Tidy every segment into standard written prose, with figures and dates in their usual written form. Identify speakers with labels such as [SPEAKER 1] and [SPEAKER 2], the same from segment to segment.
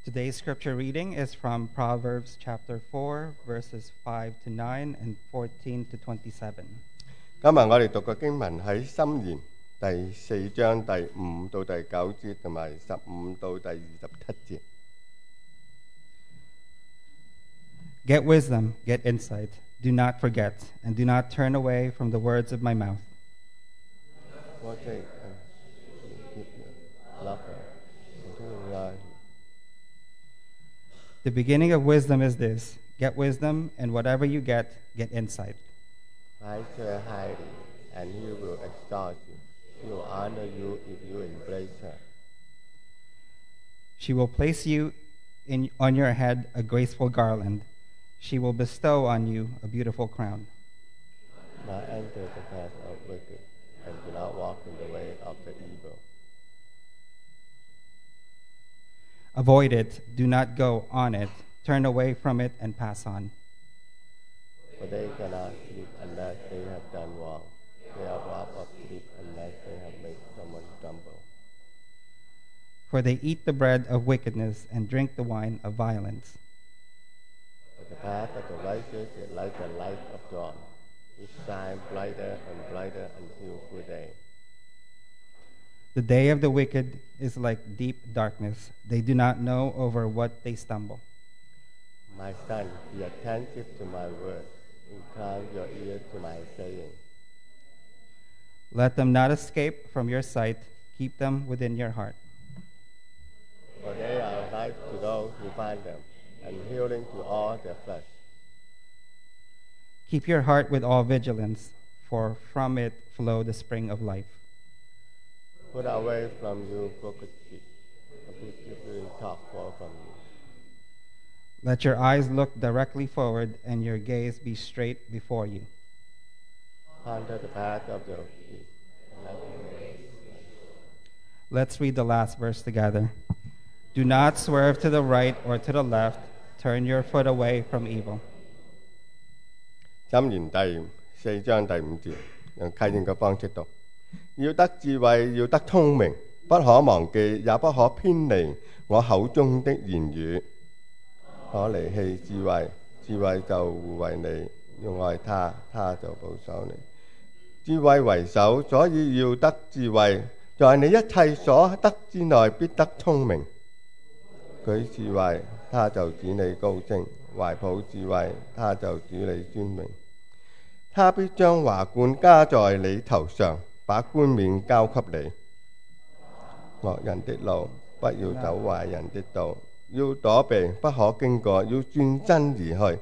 [SPEAKER 1] Today's scripture reading is from Proverbs chapter 4, verses 5 to 9 and 14 to 27.
[SPEAKER 2] 今日我哋讀嘅經文喺箴言第4章第5到第9節，同埋15到第27節。
[SPEAKER 1] Get wisdom, get insight. Do not forget, and do not turn away from the words of my mouth. The beginning of wisdom is this: get wisdom, and whatever you get insight.
[SPEAKER 2] Praise her highly, and he will exalt you. He will honor you if you embrace her.
[SPEAKER 1] She will place you on your head a graceful garland. She will bestow on you a beautiful crown.
[SPEAKER 2] Not enter the path of wicked, and do not walk in the way of the evil.
[SPEAKER 1] Avoid it, do not go on it. Turn away from it and pass on.
[SPEAKER 2] For they cannot sleep unless they have done wrong. They are robbed of sleep unless they have made someone stumble.
[SPEAKER 1] For they eat the bread of wickedness and drink the wine of violence.
[SPEAKER 2] But the path of the righteous is like the light of dawn, which shines brighter and brighter until good day.
[SPEAKER 1] The day of the wicked is like deep darkness. They do not know over what they stumble.
[SPEAKER 2] My son, be attentive to my words. Incline your ear to my saying.
[SPEAKER 1] Let them not escape from your sight. Keep them within your heart.
[SPEAKER 2] For they are life to those who find them, and healing to all their flesh.
[SPEAKER 1] Keep your heart with all vigilance, for from it flow the spring of life.
[SPEAKER 2] Put away from you crooked speech, and put your talk far from you.
[SPEAKER 1] Let your eyes look directly forward, and your gaze be straight before you.
[SPEAKER 2] Ponder the path of the feet.
[SPEAKER 1] Let's read the last verse together. Do not swerve to the right or to the left. Turn your foot away from evil.
[SPEAKER 2] 箴言第4章第5節，用契應嘅方式讀。要得智慧，要得聰明，不可忘記，也不可偏離我口中的言語。可離棄智慧，智慧就護衛你；要愛他，他就保守你。智慧為首，所以要得智慧，在你一切所得之內必得聰明。舉智慧，他就指你高升；懷抱智慧，他就指你尊榮。他必將華冠加在你頭上，把冠冕交給你。惡人的路，不要走壞人的道，要躲避，不可經過，要轉身而去。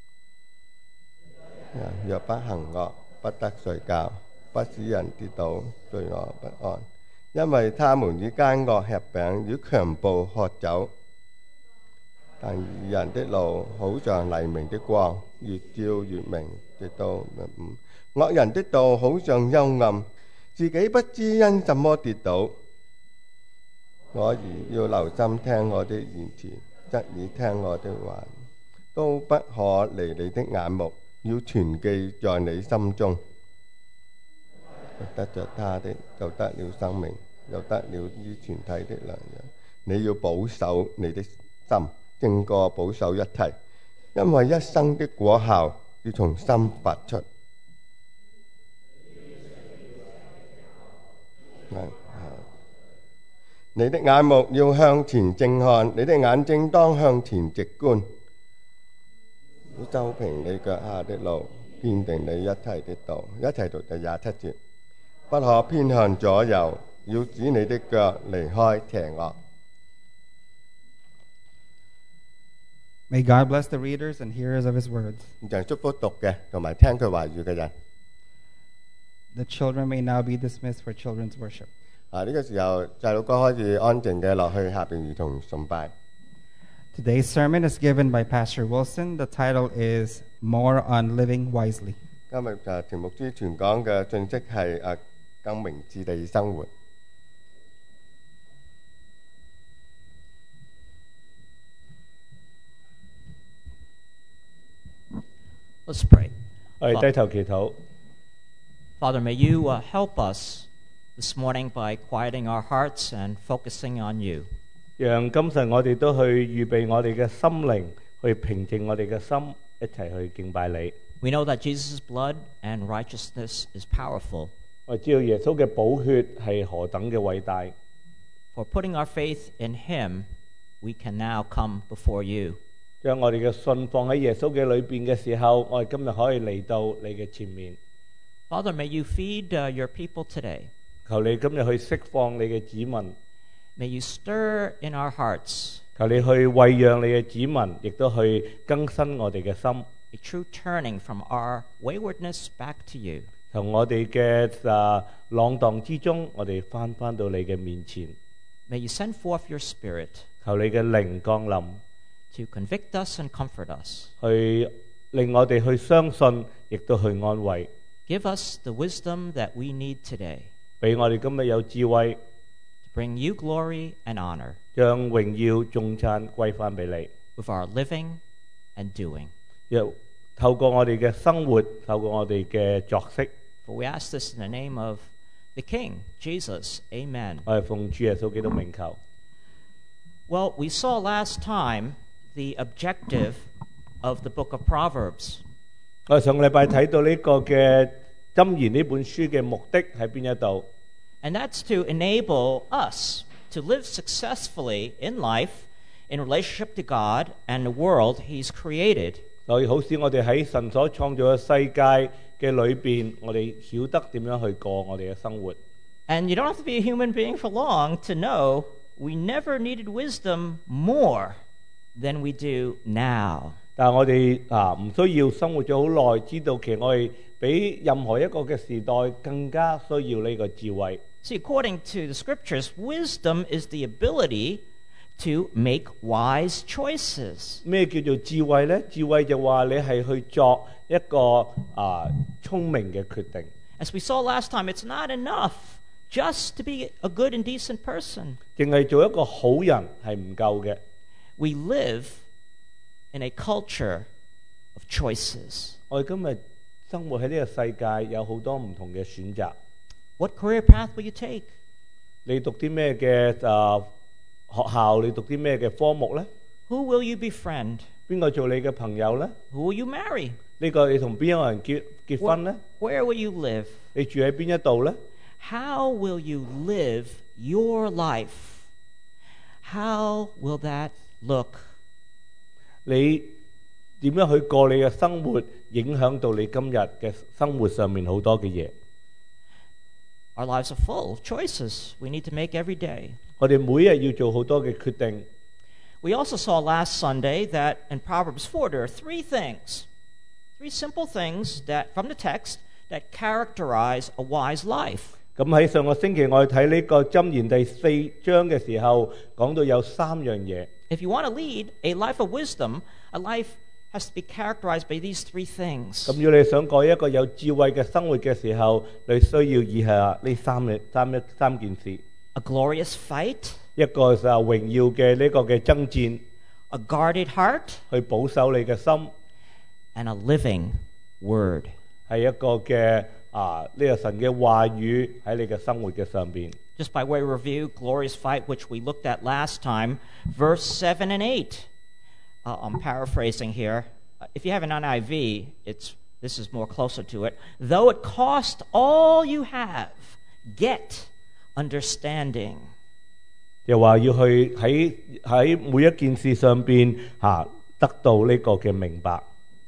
[SPEAKER 2] 若不行惡，不得睡覺，不使人跌倒，罪惡不安，因為他們以奸惡吃餅，以強暴喝酒。但義人的路好像黎明的光，越照越明，直到日午。惡人的道好像幽暗，自己不知因什麼跌倒。我兒要留心聽我的言辭，側耳聽我的話，都不可離你的眼目，要存記在你心中。得着他的，就得了生命，又得了醫全體的良藥。你要保守你的心，勝過保守一切，因為一生的果效要從心發出。你的眼目要向前正看，你的眼睛當向前直觀。要修平你腳下的路，堅定你一切的道。一齊讀第27節，不可偏向左右，要指你的腳離開邪惡。
[SPEAKER 1] May God bless the readers and hearers of His words.
[SPEAKER 2] 就祝福讀嘅同埋聽佢話語嘅人。
[SPEAKER 1] The children may now be dismissed for children's worship.
[SPEAKER 2] 呢個時候細路哥可以安靜嘅落去下邊兒童崇拜。
[SPEAKER 1] Today's sermon is given by Pastor Wilson. The title is More on Living Wisely.
[SPEAKER 2] 今日田牧師傳講嘅信息係更明智地生活。
[SPEAKER 3] Let's pray.
[SPEAKER 4] 我哋低頭祈禱。
[SPEAKER 3] Father, may you help us this morning by quieting our hearts and focusing on you.
[SPEAKER 4] 讓今晨我哋都去預備我哋嘅心靈，去平靜我哋嘅心，一齊去敬拜你。
[SPEAKER 3] We know that Jesus' blood and righteousness is powerful.
[SPEAKER 4] 我知道耶穌嘅寶血係何等嘅偉大。
[SPEAKER 3] For putting our faith in him, we can now come before you.
[SPEAKER 4] 將我哋嘅信放喺耶穌嘅裏邊嘅時候，我哋今日可以嚟到你嘅前面。
[SPEAKER 3] Father, may you feed your people today.
[SPEAKER 4] 求你今日去釋放你嘅子民，
[SPEAKER 3] May you stir in our hearts
[SPEAKER 4] 求你去餵養你嘅子民，亦都去更新我哋嘅心，
[SPEAKER 3] a true turning from our waywardness back to you.
[SPEAKER 4] 從我哋嘅浪蕩之中，我哋翻到你嘅面前。
[SPEAKER 3] May you send forth your Spirit
[SPEAKER 4] 求你嘅靈降臨，
[SPEAKER 3] to convict us and comfort us.
[SPEAKER 4] 去令我哋去相信，亦都去安慰，
[SPEAKER 3] Give us the wisdom that we need today
[SPEAKER 4] 俾我哋今日有智慧，
[SPEAKER 3] to bring you glory and honor
[SPEAKER 4] 將榮耀頌讚歸翻俾你。
[SPEAKER 3] with our living and doing.
[SPEAKER 4] 又透過我哋嘅生活，透過我哋嘅作息，
[SPEAKER 3] For we ask this in the name of the King, Jesus. Amen.
[SPEAKER 4] 我哋奉主耶穌基督名求。
[SPEAKER 3] Well, we saw last time the objective of the book of Proverbs.
[SPEAKER 4] 我哋上個禮拜睇到呢個嘅箴言呢本書嘅目的喺邊一度？
[SPEAKER 3] And that's to enable us to live successfully in life in relationship to God and the world He's created.
[SPEAKER 4] 所以好使我哋喺神所創造嘅世界嘅裏邊，我哋曉得點樣去過我哋嘅生活。
[SPEAKER 3] And you don't have to be a human being for long to know we never needed wisdom more than we do now.
[SPEAKER 4] 但係我哋唔需要生活咗好耐，知道其實我哋比任何一個嘅時代更加需要呢個智慧。
[SPEAKER 3] See, according to the scriptures, wisdom is the ability to make wise choices.
[SPEAKER 4] 咩叫做智慧呢？智慧就話你係去作一個聰明嘅決定。
[SPEAKER 3] As we saw last time, it's not enough just to be a good and decent person.
[SPEAKER 4] 淨係做一個好人係唔夠嘅。
[SPEAKER 3] We live in a culture of choices.
[SPEAKER 4] 我哋今日生活喺呢個世界有好多唔同嘅選擇。
[SPEAKER 3] What career path will you take?
[SPEAKER 4] 你讀啲咩嘅學校？你讀啲咩嘅科目呢？
[SPEAKER 3] Who will you befriend?
[SPEAKER 4] 邊個做你嘅朋友呢？
[SPEAKER 3] Who will you marry?
[SPEAKER 4] 呢個你同邊一個人結婚呢？
[SPEAKER 3] Where will you live?
[SPEAKER 4] 你住喺邊一度呢？
[SPEAKER 3] How will you live your life? How will that look?
[SPEAKER 4] 你點樣去過你嘅生活，影響到你今日嘅生活上面好多嘅嘢。
[SPEAKER 3] Our lives are full of choices we need to make every day.
[SPEAKER 4] 我哋每日要做好多嘅決定。
[SPEAKER 3] We also saw last Sunday that in Proverbs 4 there are three simple things that from the text that characterize a wise life.
[SPEAKER 4] 咁喺上個星期我哋睇呢個箴言第4章嘅時候，講到有3樣嘢。
[SPEAKER 3] If you want to lead a life of wisdom, a life has to be characterized by these three things.
[SPEAKER 4] 咁如果你想過一個有智慧嘅生活嘅時候，你需要以下呢三件事。
[SPEAKER 3] A glorious fight,
[SPEAKER 4] 一個就係榮耀嘅呢個嘅爭戰，
[SPEAKER 3] a guarded heart,
[SPEAKER 4] 去保守你嘅心，
[SPEAKER 3] and a living word.
[SPEAKER 4] 係一個嘅呢個神嘅話語喺你嘅生活嘅上邊。
[SPEAKER 3] Just by way of review, glorious fight, which we looked at last time, verse 7 and 8. I'm paraphrasing here. If you have an NIV, this is more closer to it. Though it cost all you have, get understanding.
[SPEAKER 4] 又話要去喺每一件事上邊得到呢個嘅明白。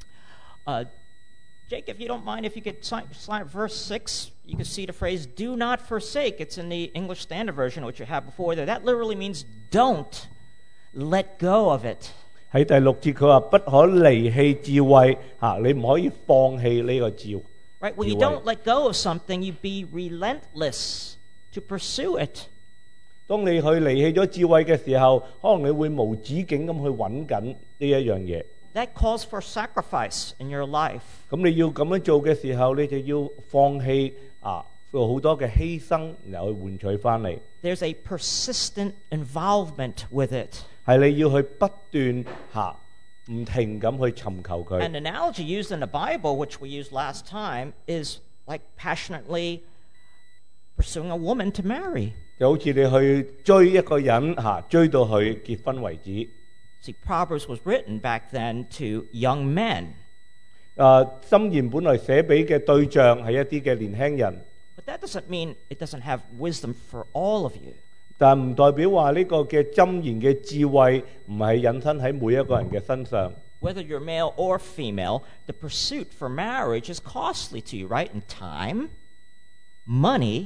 [SPEAKER 3] Jake, if you don't mind, if you could slide verse 6, you can see the phrase, do not forsake. It's in the English Standard Version, which you have before there. That literally means don't let go of it.
[SPEAKER 4] 喺第6節佢話不可離棄智慧，你唔可以放棄呢個智慧。
[SPEAKER 3] Right? When you don't let go of something, you be relentless to pursue it.
[SPEAKER 4] 當你去離棄咗智慧嘅時候，可能你會無止境咁去揾緊呢一樣嘢。
[SPEAKER 3] That calls for sacrifice in your life.
[SPEAKER 4] 咁你要咁樣做嘅時候，你就要放棄做好多嘅犧牲，然後去換取翻嚟。
[SPEAKER 3] There's a persistent involvement with it.
[SPEAKER 4] 係你要去不斷唔停咁去尋求佢。
[SPEAKER 3] An analogy used in the Bible, which we used last time, is like passionately pursuing a woman to marry.
[SPEAKER 4] 就好似你去追一個人追到佢結婚為止。
[SPEAKER 3] See, Proverbs was written back then to young men.
[SPEAKER 4] 箴言本來寫俾嘅對象係一啲嘅年輕人，
[SPEAKER 3] But that doesn't mean it doesn't have wisdom for all of you.
[SPEAKER 4] 但唔代表話呢個嘅箴言嘅智慧唔係引申喺每一個人嘅身上。
[SPEAKER 3] Whether you're male or female, the pursuit for marriage is costly to you, right? In time, money,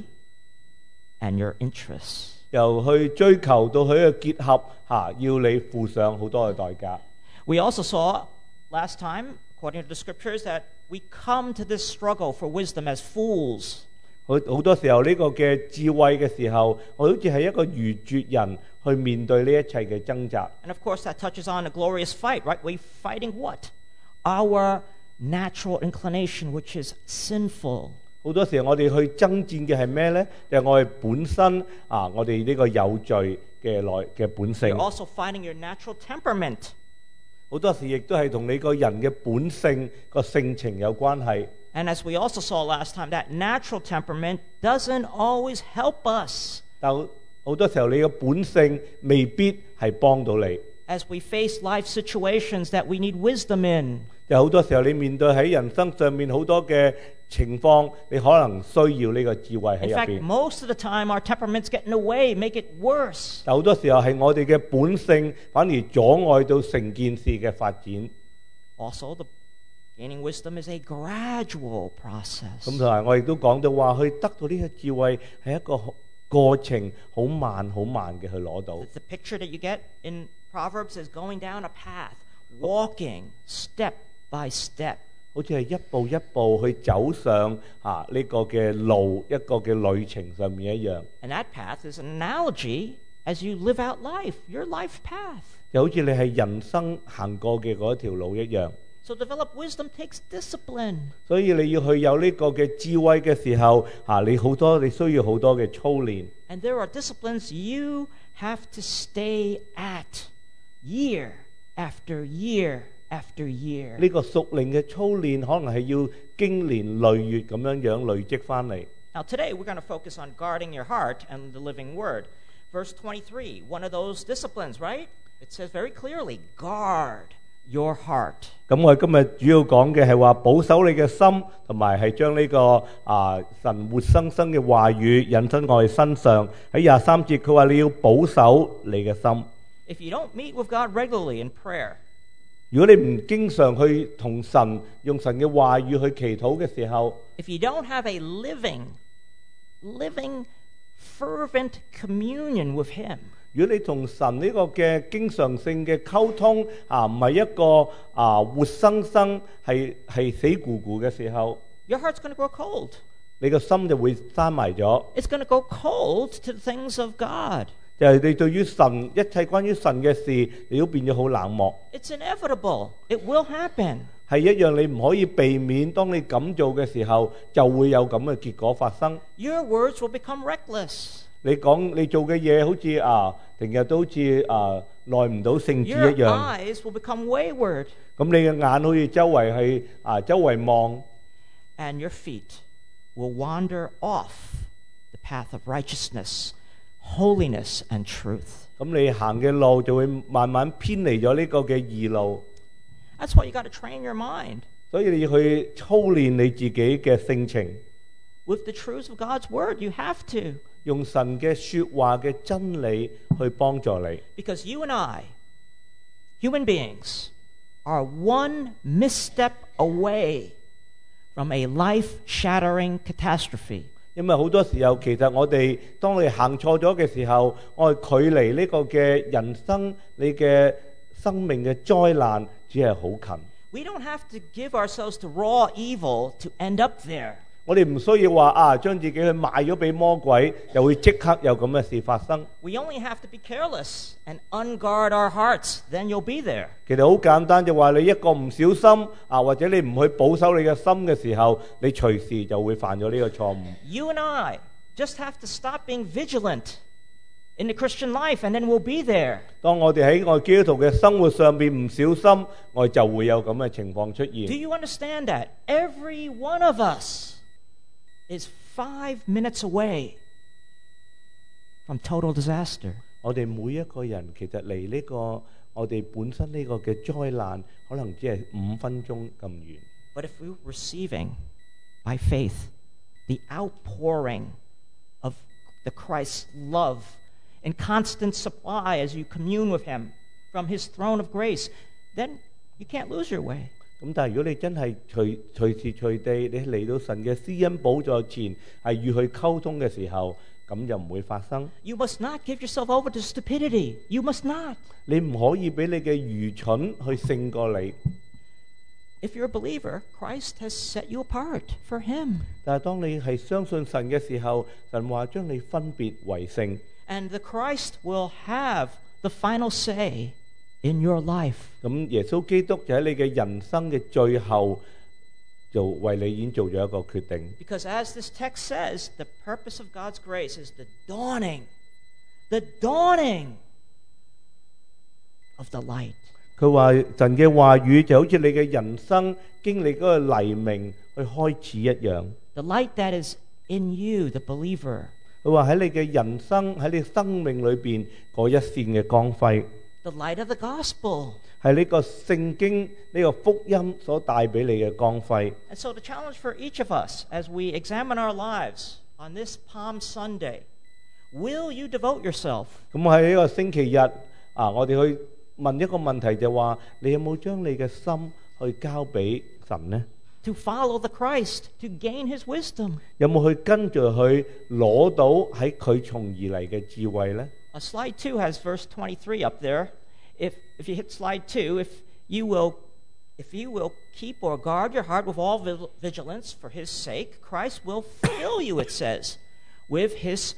[SPEAKER 3] and your interests.
[SPEAKER 4] 由去追求到佢嘅結合要你付上好多嘅代價。
[SPEAKER 3] We also saw last time, according to the scriptures, that we come to this struggle for wisdom as fools.
[SPEAKER 4] 好多時候呢個嘅智慧嘅時候，我好似係一個愚拙人去面對呢一切嘅掙扎。
[SPEAKER 3] And of course, that touches on a glorious fight, right? We're fighting what? Our natural inclination, which is sinful.
[SPEAKER 4] 好多時候我哋去爭戰嘅係咩呢？就係我哋本身我哋呢個有罪嘅本性。
[SPEAKER 3] You're also fighting your natural temperament.
[SPEAKER 4] 好多時亦都係同你個人嘅本性個性情有關係。
[SPEAKER 3] And as we also saw last time, that natural temperament doesn't always help us.
[SPEAKER 4] 但好多時候你嘅本性未必係幫到你。
[SPEAKER 3] As we face life situations that we need wisdom in.
[SPEAKER 4] 就好多時候你面對喺人生上面好多嘅情況，你可能需要呢個智慧喺
[SPEAKER 3] In
[SPEAKER 4] 入
[SPEAKER 3] fact,
[SPEAKER 4] 邊。
[SPEAKER 3] most of the time our temperaments get in the way, make it worse.
[SPEAKER 4] 但好多時候係我哋嘅本性反而阻礙到成件事嘅發展。
[SPEAKER 3] Also, gaining wisdom is a gradual process.
[SPEAKER 4] 咁同埋我亦都講到話，去得到呢個智慧係一個過程，好慢好慢嘅去攞到。
[SPEAKER 3] The picture that you get in Proverbs is going down a path, walking step by step.
[SPEAKER 4] 好似係一步一步去走上呢個嘅路，一個嘅旅程上面一樣。
[SPEAKER 3] And that path is an analogy as you live out life, your life path.
[SPEAKER 4] 就好似你係人生行過嘅嗰一條路一樣。
[SPEAKER 3] So develop wisdom takes discipline.
[SPEAKER 4] 所以你要去有呢個嘅智慧嘅時候，你需要好多嘅操練。
[SPEAKER 3] And there are disciplines you have to stay at year after year after year.
[SPEAKER 4] 呢個屬靈嘅操練可能係要經年累月咁樣累積翻嚟。
[SPEAKER 3] Now today we're going to focus on guarding your heart and the living word. Verse 23, one of those disciplines, right? It says very clearly, guard your heart.
[SPEAKER 4] 咁我哋今日主要講嘅係話保守你嘅心，同埋係將呢個神活生生嘅話語引申我哋身上。喺23節佢話你要保守你嘅心。
[SPEAKER 3] If you don't meet with God regularly in prayer,
[SPEAKER 4] 如果你唔經常去同神用神嘅話語去祈禱嘅時候，
[SPEAKER 3] if you don't have a living, fervent communion with Him,
[SPEAKER 4] 如果你同神呢個嘅經常性嘅溝通唔係一個活生生係死咕咕嘅時候，
[SPEAKER 3] your heart's going to grow cold.
[SPEAKER 4] 你個心就會閂埋咗。
[SPEAKER 3] It's going to go cold to the things of God.
[SPEAKER 4] 就係你對於神一切關於神嘅事，你都變咗好冷漠。
[SPEAKER 3] It's inevitable. It will happen.
[SPEAKER 4] 係一樣你唔可以避免，當你咁做嘅時候，就會有咁嘅結果發生。
[SPEAKER 3] Your words will become reckless.
[SPEAKER 4] 你講你做嘅嘢好似成日都好似耐唔到聖旨
[SPEAKER 3] Your
[SPEAKER 4] 一樣。
[SPEAKER 3] eyes will become wayward.
[SPEAKER 4] 咁你嘅眼好似周圍係周圍望，
[SPEAKER 3] And your feet will wander off the path of righteousness, holiness, and truth.
[SPEAKER 4] 咁你行嘅路就會慢慢偏離咗呢個嘅義路。
[SPEAKER 3] That's why you got to train your mind
[SPEAKER 4] 所以你要去操練你自己嘅性情，
[SPEAKER 3] with the truths of God's word. You have to.
[SPEAKER 4] 用神嘅說話嘅真理去幫助你。
[SPEAKER 3] Because you and I, human beings, are one misstep away from a life-shattering catastrophe.
[SPEAKER 4] 因為好多時候，其實我哋當你行錯咗嘅時候，我哋距離呢個嘅人生、你嘅生命嘅災難，只係好近。
[SPEAKER 3] We don't have to give ourselves to raw evil to end up there.
[SPEAKER 4] 我哋唔需要話將自己去賣咗俾魔鬼，就會即刻有咁嘅事發生。
[SPEAKER 3] We only have to be careless and unguard our hearts, then you'll be there.
[SPEAKER 4] 其實好簡單，就話你一個唔小心或者你唔去保守你嘅心嘅時候，你隨時就會犯咗呢個錯誤。
[SPEAKER 3] You and I just have to stop being vigilant in the Christian life, and then we'll be there.
[SPEAKER 4] 當我哋喺我哋基督徒嘅生活上邊唔小心，我哋就會有咁嘅情況出
[SPEAKER 3] Do
[SPEAKER 4] 現。
[SPEAKER 3] you understand that? Every one of us is 5 minutes away from total disaster.
[SPEAKER 4] 我哋每一個人其實離呢個我哋本身呢個嘅災難，可能只係5分鐘咁遠。
[SPEAKER 3] But if we're receiving by faith the outpouring of the Christ's love in constant supply as you commune with him from his throne of grace, then you can't lose your way.
[SPEAKER 4] 咁但係如果你真係隨時隨地你嚟到神嘅施恩寶座前，係與佢溝通嘅時候，咁就唔會發生。
[SPEAKER 3] You must not give yourself over to stupidity. You must not.
[SPEAKER 4] 你唔可以俾你嘅愚蠢去勝過你。
[SPEAKER 3] If you're a believer, Christ has set you apart for him.
[SPEAKER 4] 但係當你係相信神嘅時候，神話將你分別為聖。
[SPEAKER 3] And the Christ will have the final say in your life.
[SPEAKER 4] 咁耶穌基督就喺你嘅人生嘅最後，就為你已經做咗一個決定。
[SPEAKER 3] Because as this text says, the purpose of God's grace is the dawning of the light.
[SPEAKER 4] 佢話神嘅話語就好似你嘅人生經歷嗰個黎明去開始一樣。
[SPEAKER 3] The light that is in you, the believer.
[SPEAKER 4] 佢話喺你嘅人生喺你生命裏邊嗰一線嘅光輝。
[SPEAKER 3] The light of the gospel.
[SPEAKER 4] 係呢個聖經呢個福音所帶俾你嘅光輝。
[SPEAKER 3] And so the challenge for each of us as we examine our lives on this Palm Sunday, will you devote yourself?
[SPEAKER 4] 咁喺呢個星期日我哋去問一個問題就話：你有冇將你嘅心去交俾神呢？
[SPEAKER 3] To follow the Christ, to gain his wisdom.
[SPEAKER 4] 有冇去跟住佢攞到喺佢從而嚟嘅智慧呢？
[SPEAKER 3] Slide 2 has verse 23 up there. If you hit slide 2, if you will keep or guard your heart with all vigilance for his sake, Christ will fill you, it says, with his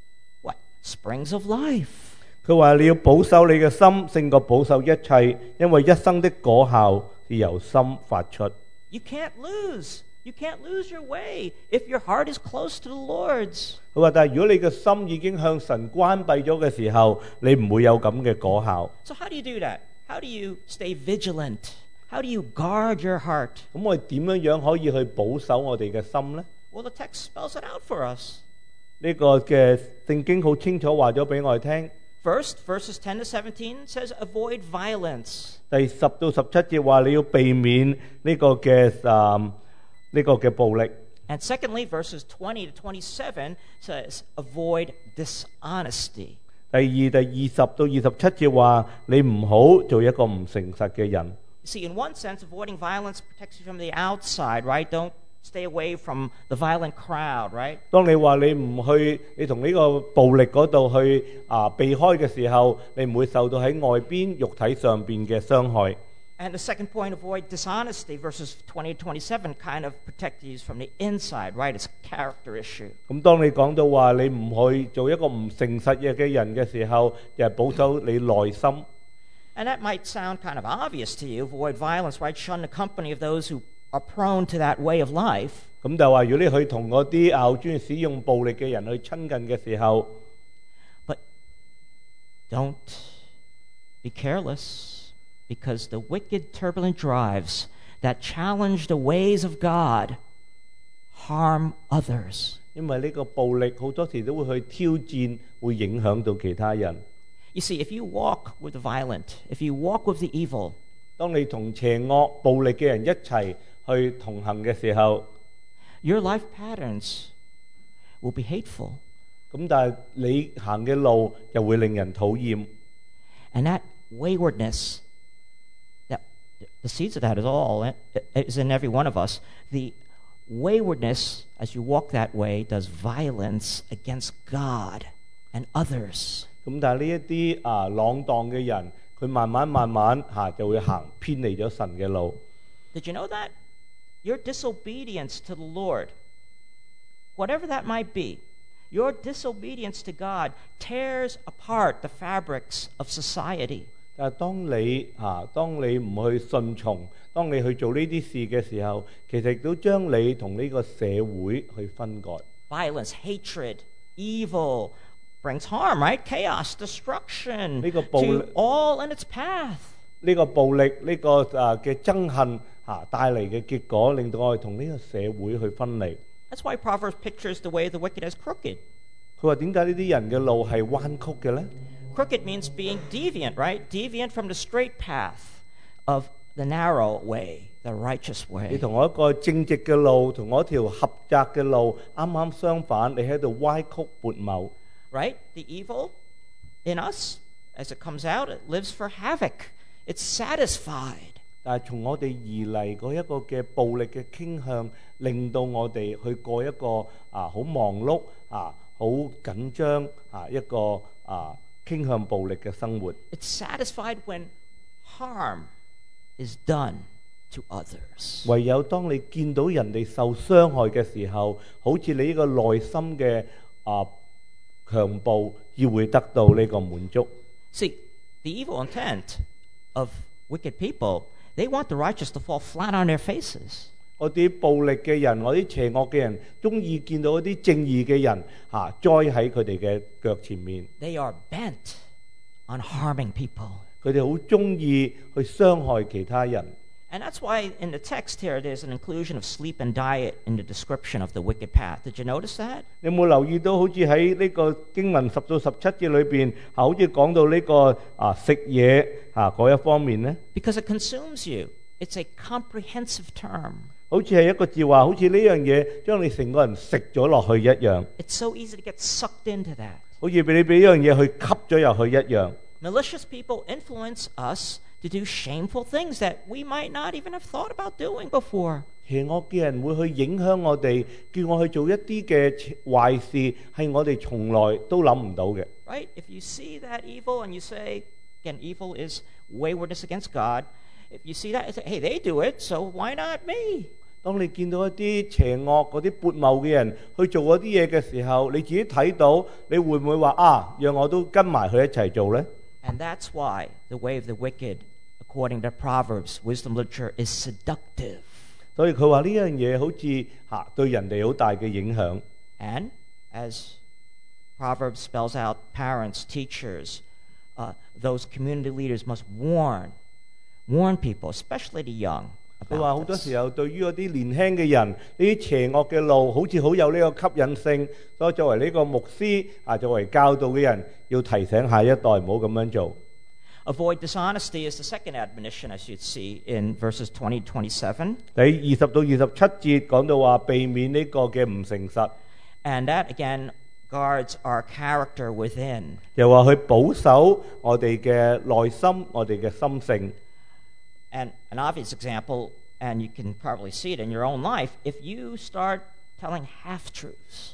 [SPEAKER 3] springs of life.
[SPEAKER 4] 佢話你要保守你嘅心，勝過保守一切，因為一生的果效是由心發出。
[SPEAKER 3] You can't lose your way if your heart is close to the Lord's.
[SPEAKER 4] 佢話但係如果你嘅心已經向神關閉咗嘅時候，你唔會有咁嘅果效。
[SPEAKER 3] So how do you do that? How do you stay vigilant? How do you guard your heart?
[SPEAKER 4] 咁我哋點樣可以去保守我哋嘅心呢？
[SPEAKER 3] Well, the text spells it out for us.
[SPEAKER 4] 呢個嘅聖經好清楚話咗俾我哋聽。
[SPEAKER 3] First, verses 10 to 17 says, avoid violence.
[SPEAKER 4] 第10到17節話你要避免呢個嘅暴力。
[SPEAKER 3] And secondly, verses 20 to 27 says, avoid dishonesty.
[SPEAKER 4] 第20到27節話你唔好做一個唔誠實嘅人。
[SPEAKER 3] You see, in one sense, avoiding violence protects you from the outside, right? Don't stay away from the violent crowd, right?
[SPEAKER 4] 當你話你唔去，你同呢個暴力嗰度去避開嘅時候，你唔會受到喺外邊肉體上邊嘅傷害。
[SPEAKER 3] And the second point, avoid dishonesty, verses 20 to 27 kind of protect you from the inside, right? It's a character issue.
[SPEAKER 4] 咁當你講到話你唔去做一個唔誠實嘅人嘅時候，就係保守你內心。
[SPEAKER 3] And that might sound kind of obvious to you, avoid violence, right? Shun the company of those who are prone to that way of life.
[SPEAKER 4] 咁就話如果你去同嗰啲專意使用暴力嘅人去親近嘅時候
[SPEAKER 3] But don't be careless, because the wicked, turbulent drives that challenge the ways of God harm others.
[SPEAKER 4] 因為呢個暴力好多時都會去挑戰，會影響到其他人。
[SPEAKER 3] You see, if you walk with the violent, if you walk with the evil,
[SPEAKER 4] 當你同邪惡、暴力嘅人一齊去同行嘅時候，
[SPEAKER 3] your life patterns will be hateful.
[SPEAKER 4] 咁但係你行嘅路又會令人討厭。
[SPEAKER 3] And that waywardness, that the seeds of that is in every one of us. The waywardness, as you walk that way, does violence against God and others.
[SPEAKER 4] 咁但係呢一啲浪蕩嘅人，佢慢慢就會行偏離咗神嘅路。
[SPEAKER 3] Did you know that? Your disobedience to the Lord, whatever that might be, your disobedience to God tears apart the fabrics of society.
[SPEAKER 4] 但係當你唔去順從，當你去做呢啲事嘅時候，其實都將你同呢個社會去分割。
[SPEAKER 3] Violence, hatred, evil brings harm, right? Chaos, destruction to all in its path.
[SPEAKER 4] 呢個暴力，呢個嘅憎恨帶嚟嘅結果，令到我哋同呢個社會去分離。
[SPEAKER 3] That's why Proverbs pictures the way of the wicked as crooked.
[SPEAKER 4] 佢話點解呢啲人嘅路係彎曲嘅呢？
[SPEAKER 3] Crooked means being deviant, right? Deviant from the straight path of the narrow way, the righteous
[SPEAKER 4] 你
[SPEAKER 3] way.
[SPEAKER 4] 同我一個正直嘅路，同我一條狹窄嘅路，啱啱相反，你喺度歪曲悖謬。
[SPEAKER 3] Right? The evil in us, as it comes out, it lives for havoc. It's satisfied.
[SPEAKER 4] 但係從我哋而嚟嗰一個嘅暴力嘅傾向，令到我哋去過一個好忙碌好緊張一個傾向暴力嘅生活。
[SPEAKER 3] It's satisfied when harm is done to others.
[SPEAKER 4] 唯有當你見到人哋受傷害嘅時候，好似你呢個內心嘅強暴，要會得到呢個滿足。
[SPEAKER 3] See, the evil intent of wicked people, they want the righteous to fall flat on their faces.
[SPEAKER 4] 我啲暴力嘅人，我啲邪惡嘅人，中意見到一啲正義嘅人栽喺佢哋嘅腳前面。
[SPEAKER 3] They are bent on harming people.
[SPEAKER 4] 佢哋好中意去傷害其他人。
[SPEAKER 3] And that's why in the text here there's an inclusion of sleep and diet in the description of the wicked path. Did you notice that?
[SPEAKER 4] 你有冇留意到好似喺呢個經文10到17節裏邊，好似講到呢個食嘢嗰一方面呢？
[SPEAKER 3] Because it consumes you. It's a comprehensive term.
[SPEAKER 4] 好似係一個字話，好似呢樣嘢將你成個人食咗落去一樣。
[SPEAKER 3] It's so easy to get sucked into that.
[SPEAKER 4] 好似俾呢樣嘢去吸咗入去一樣。
[SPEAKER 3] Malicious people influence us to do shameful things that we might not even have thought about doing before.
[SPEAKER 4] 邪惡嘅人會去影響我哋，叫我去做一啲嘅壞事，係我哋從來都諗唔到嘅。
[SPEAKER 3] Right? If you see that evil and you say, again, evil is waywardness against God. If you see that, you say, hey, they do it, so why not me?
[SPEAKER 4] 當你見到一啲邪惡嗰啲悖謬嘅人去做嗰啲嘢嘅時候，你自己睇到，你會唔會話讓我都跟埋佢一齊做呢？
[SPEAKER 3] And that's why the way of the wicked, according to Proverbs, wisdom literature, is seductive.
[SPEAKER 4] 所以佢話呢樣嘢好似對人哋好大嘅影響。
[SPEAKER 3] And as Proverbs spells out, parents, teachers, those community leaders must warn people, especially the young,
[SPEAKER 4] 佢話好
[SPEAKER 3] about
[SPEAKER 4] 多
[SPEAKER 3] this.
[SPEAKER 4] 時候對於嗰啲年輕嘅人，呢啲邪惡嘅路好似好有呢個吸引性，所以作為呢個牧師作為教導嘅人，要提醒下一代唔好咁樣做。
[SPEAKER 3] Avoid dishonesty is the second admonition, as you'd see in verses 20 to 27.
[SPEAKER 4] 第20到27節講到話避免呢個嘅唔誠實，
[SPEAKER 3] And that, again, guards our character within.
[SPEAKER 4] 又話去保守我哋嘅內心，我哋嘅心性。
[SPEAKER 3] And an obvious example, and you can probably see it in your own life, if you start telling half-truths,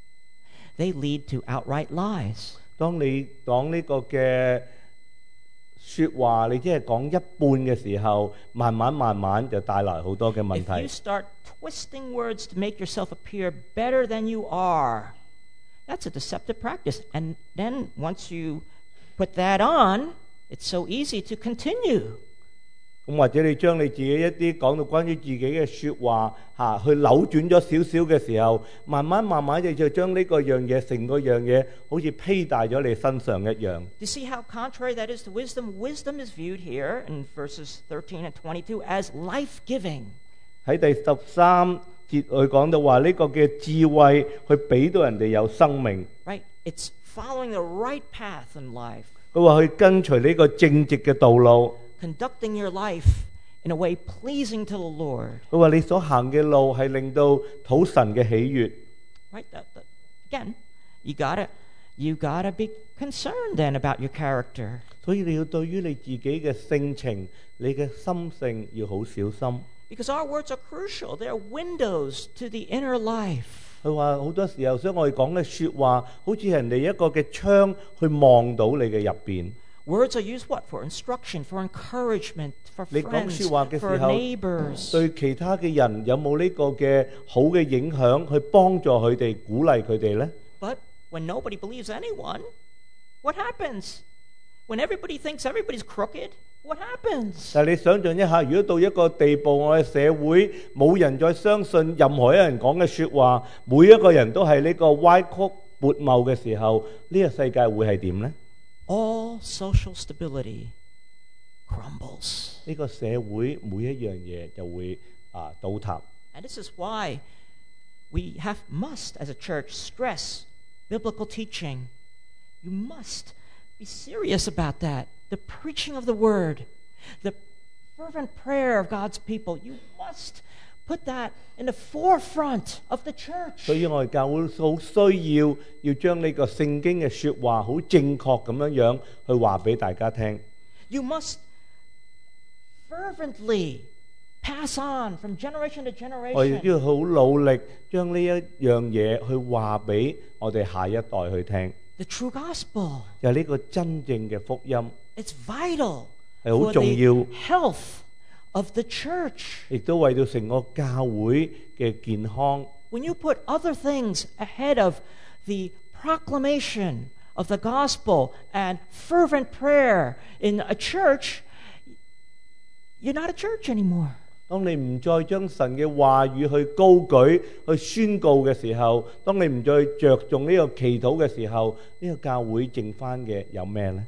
[SPEAKER 3] they lead to outright lies.
[SPEAKER 4] 當你講呢個嘅説話，你只係講一半嘅時候，慢慢就帶來好多嘅問
[SPEAKER 3] If you
[SPEAKER 4] 題。
[SPEAKER 3] start twisting words to make yourself appear better than you are, that's a deceptive practice. And then once you put that on, it's so easy to continue.
[SPEAKER 4] 咁或者你將你自己一啲講到關於自己嘅説話去扭轉咗少少嘅時候，慢慢你就將呢個樣嘢成個樣嘢好似披戴咗你身上一樣。
[SPEAKER 3] Do you see how contrary that is to wisdom? Wisdom is viewed here in verses 13 and 22 as life-giving.
[SPEAKER 4] 喺第13節佢講到話呢個嘅智慧去俾到人哋有生命，
[SPEAKER 3] Right? It's following the right path in life,
[SPEAKER 4] 佢話去跟隨呢個正直嘅道路。
[SPEAKER 3] conducting your life in a way pleasing to the Lord.
[SPEAKER 4] 佢話你所行嘅路係令到討神嘅喜悅。
[SPEAKER 3] Right? Again, you gotta be concerned then about your character.
[SPEAKER 4] 所以你要對於你自己嘅性情、你嘅心性要好小心。
[SPEAKER 3] Because our words are crucial. They're windows to the inner life.
[SPEAKER 4] 佢話好多時候，所以我哋講嘅説話，好似人哋一個嘅窗去望到你嘅入邊。
[SPEAKER 3] Words are used what? For instruction, for encouragement, for
[SPEAKER 4] 你講
[SPEAKER 3] friends,
[SPEAKER 4] 説話嘅時
[SPEAKER 3] for
[SPEAKER 4] 候，
[SPEAKER 3] neighbors.
[SPEAKER 4] 對其他嘅人有冇呢個嘅好嘅影響，去幫助佢哋、鼓勵佢哋呢？
[SPEAKER 3] But when nobody believes anyone, what happens? When everybody thinks everybody's crooked, what happens?
[SPEAKER 4] 但係你想象一下，如果到一個地步，我哋社會冇人再相信任何一人講嘅説話，每一個人都係呢個歪曲悖謬嘅時候，呢個世界會係點呢？
[SPEAKER 3] All social stability crumbles.
[SPEAKER 4] 呢個社會每一樣嘢就會倒塌。
[SPEAKER 3] And this is why we must, as a church, stress biblical teaching. You must be serious about that. The preaching of the word, the fervent prayer of God's people, you must put that in the forefront of the church.
[SPEAKER 4] 所以我哋教會好需要將呢個聖經嘅說話好正確咁樣去話俾大家聽。
[SPEAKER 3] You must fervently pass on from generation to
[SPEAKER 4] 我哋
[SPEAKER 3] generation
[SPEAKER 4] 都要好努力將呢一樣嘢去話俾我哋下一代去聽，
[SPEAKER 3] the true gospel.
[SPEAKER 4] 就係呢個真正嘅福音，
[SPEAKER 3] It's vital
[SPEAKER 4] 係好
[SPEAKER 3] for
[SPEAKER 4] 重要，
[SPEAKER 3] the health of the church.
[SPEAKER 4] 亦都為到成個教會嘅健康。
[SPEAKER 3] When you put other things ahead of the proclamation of the gospel and fervent prayer in a church, you're not a church anymore.
[SPEAKER 4] 當你唔再將神嘅話語去高舉、去宣告嘅時候，當你唔再着重呢個祈禱嘅時候，呢個教會剩翻嘅有咩呢？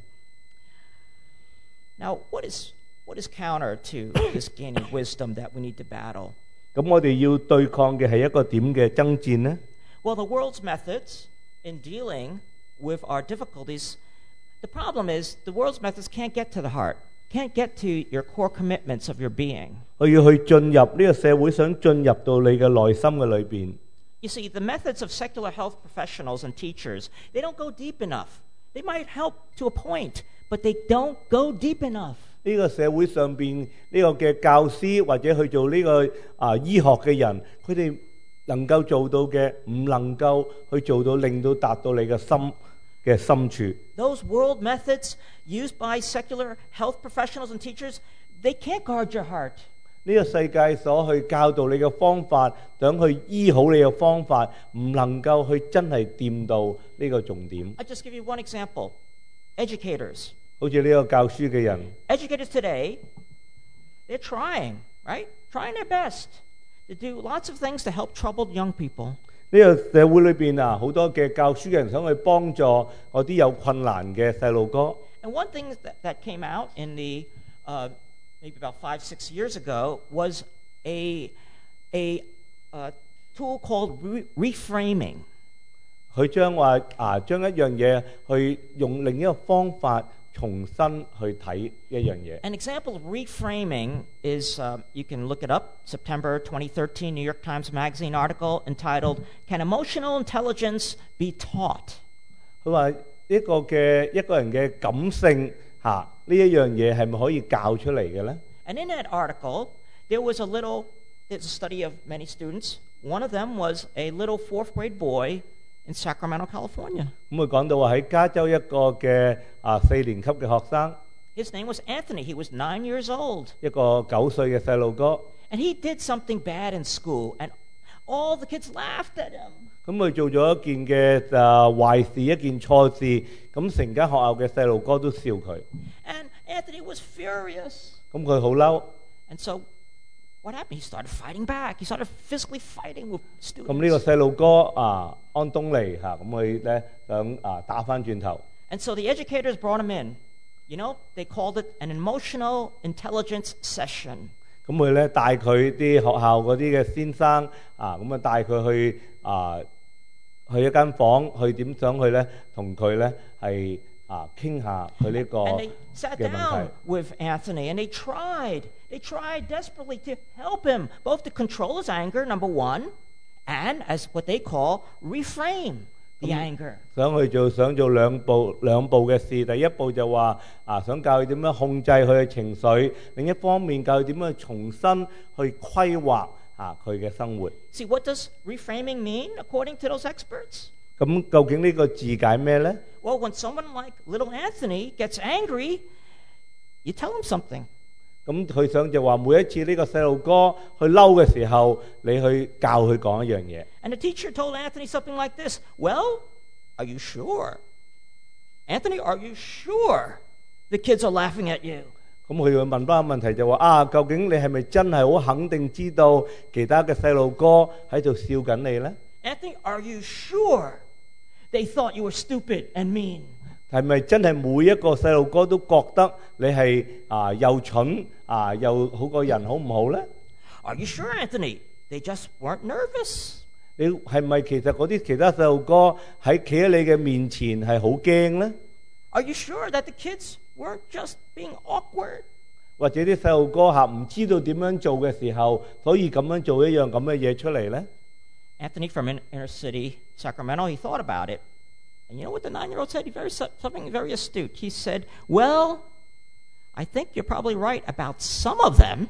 [SPEAKER 3] Now, what is counter to this gaining wisdom that we need to battle?
[SPEAKER 4] 咁我哋要對抗嘅係一個點嘅爭戰呢？
[SPEAKER 3] Well, the world's methods in dealing with our difficulties, the problem is the world's methods can't get to the heart, can't get to your core commitments of your being.
[SPEAKER 4] 我要去進入呢個社會，想進入到你嘅內心嘅裏邊。
[SPEAKER 3] You see, the methods of secular health professionals and teachers, they don't go deep enough. They might help to a point, but they don't go deep enough.
[SPEAKER 4] 呢個社會上邊呢個嘅教師或者去做呢個醫學嘅人，佢哋能夠做到嘅，唔能夠去做到令到達到你嘅心嘅深處。
[SPEAKER 3] Those world methods used by secular health professionals and teachers, they can't guard your heart.
[SPEAKER 4] 呢個世界所去教導你嘅方法，想去醫好你嘅方法，唔能夠去真係掂到呢個重點。
[SPEAKER 3] I'll just give you one example. Educators.
[SPEAKER 4] 好似呢個教書嘅人，
[SPEAKER 3] Educators today, they're trying, right? Trying their best to do lots of things to help troubled young people.
[SPEAKER 4] 呢個社會裏邊好多嘅教書嘅人想去幫助嗰啲有困難嘅細路哥。
[SPEAKER 3] And one thing that came out in the maybe about 5-6 years ago was a tool called reframing.
[SPEAKER 4] 佢將一樣嘢去用另一個方法重新去睇一樣嘢。
[SPEAKER 3] An example of reframing is, you can look it up, September 2013 New York Times Magazine article entitled, Can Emotional Intelligence Be Taught?
[SPEAKER 4] 佢話一個人嘅感性呢一樣嘢係咪可以教出嚟嘅呢？
[SPEAKER 3] And in that article, there's a study of many students. One of them was a little 4th grade boy in Sacramento, California.
[SPEAKER 4] 咁佢講到話喺加州一個嘅4年級嘅學生，
[SPEAKER 3] His name was Anthony. He was 9 years old.
[SPEAKER 4] 一個9歲嘅細路哥，
[SPEAKER 3] And he did something bad in school, and all the kids laughed at him.
[SPEAKER 4] 咁佢做咗一件嘅壞事，一件錯事，咁成間學校嘅細路哥都笑佢，
[SPEAKER 3] And Anthony was furious.
[SPEAKER 4] 咁佢好嬲。
[SPEAKER 3] And so what happened? He started fighting back. He started physically fighting with
[SPEAKER 4] 咁呢個
[SPEAKER 3] students.
[SPEAKER 4] 細路哥安東尼咁佢咧想打翻轉頭。
[SPEAKER 3] And so the educators brought him in. You know, they called it an emotional intelligence session.
[SPEAKER 4] 咁佢咧帶佢啲學校嗰啲嘅先生咁帶佢去去一間房，去點想去咧同佢咧係傾下佢呢個
[SPEAKER 3] And they sat
[SPEAKER 4] 嘅問
[SPEAKER 3] down
[SPEAKER 4] 題。
[SPEAKER 3] with Anthony and they tried desperately to help him, both to control his anger, number one, and as what they call reframe the anger.
[SPEAKER 4] 想做兩步嘅事，第一步就話想教佢點樣控制佢嘅情緒，另一方面教佢點樣重新去規劃佢嘅生活。
[SPEAKER 3] See, what does reframing mean according to those experts?
[SPEAKER 4] 咁究竟呢個字解咩呢？
[SPEAKER 3] Well, when someone like little Anthony gets angry, you tell him something.
[SPEAKER 4] 咁佢想就話每一次呢個細路哥去嬲嘅時候，你去教佢講一樣嘢。
[SPEAKER 3] And the teacher told Anthony something like this. Well, are you sure? Anthony, are you sure the kids are laughing at you?
[SPEAKER 4] 咁佢會問翻個問題就話究竟你係咪真係好肯定知道其他嘅細路哥喺度笑緊你呢？
[SPEAKER 3] Anthony, are you sure they thought you were stupid and mean?
[SPEAKER 4] 係咪真係每一個細路哥都覺得你係又蠢又好個人好唔好呢？
[SPEAKER 3] Are you sure, Anthony? They just weren't nervous.
[SPEAKER 4] 你係咪其實嗰啲其他細路哥喺企喺你嘅面前係好驚呢？
[SPEAKER 3] Are you sure that the kids weren't just being awkward?
[SPEAKER 4] 或者啲細路哥唔知道點樣做嘅時候，所以咁樣做一樣咁嘅嘢出嚟呢？
[SPEAKER 3] Anthony from inner city Sacramento, he thought about it. And you know what the 9-year-old said? Something very astute. He said, well, I think you're probably right about some of them,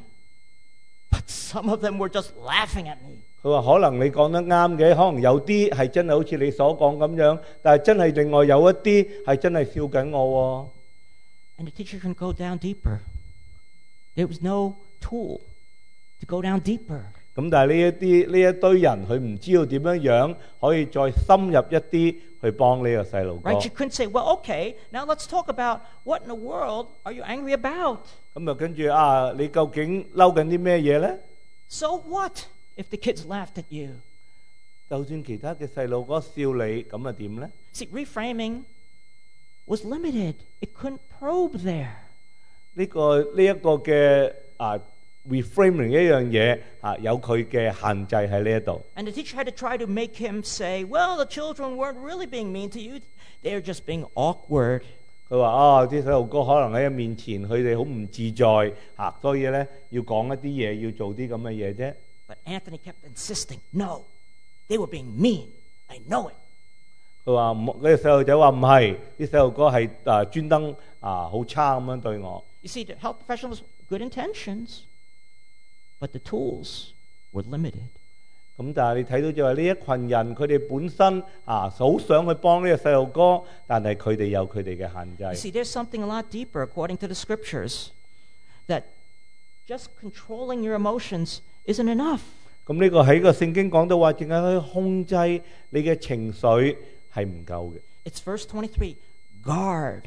[SPEAKER 3] but some of them were just laughing at me.
[SPEAKER 4] 佢話可能你講得啱嘅，可能有啲係真係好似你所講咁樣，但係真係另外有一啲係真係笑緊我喎。
[SPEAKER 3] And the teacher can go down deeper. There was no tool to go down deeper.
[SPEAKER 4] 咁但係呢一堆人，佢唔知道點樣可以再深入一啲去幫呢個細路哥。
[SPEAKER 3] Right? You couldn't say, well, okay, now let's talk about what in the world are you angry about?
[SPEAKER 4] 咁啊，跟住你究竟嬲緊啲咩嘢咧？
[SPEAKER 3] So what if the kids laughed at you?
[SPEAKER 4] 就算其他嘅細路哥笑你，咁啊點咧？
[SPEAKER 3] See, reframing was limited. It couldn't probe there.
[SPEAKER 4] 呢一個嘅reframing 一樣嘢有佢嘅限制喺呢一度。
[SPEAKER 3] And the teacher had to try to make him say, well, the children weren't really being mean to you. They're just being awkward.
[SPEAKER 4] 佢話啲細路哥可能喺面前佢哋好唔自在所以咧要講一啲嘢，要做啲咁嘅嘢啫。
[SPEAKER 3] But Anthony kept insisting, no, they were being mean. I know it.
[SPEAKER 4] 佢話嗰啲細路仔話唔係，啲細路哥係專登好差咁樣對我。
[SPEAKER 3] You see, the health professionals, good intentions, but the tools were limited.
[SPEAKER 4] 咁但係你睇到就係呢一群人，佢哋本身好想去幫呢個細路哥，但係佢哋有佢哋嘅限制。
[SPEAKER 3] You see, there's something a lot deeper, according to the scriptures, that just controlling your emotions isn't enough.
[SPEAKER 4] 咁呢個喺個聖經講到話，淨係去控制你嘅情緒係唔夠嘅。
[SPEAKER 3] It's verse 23. Guard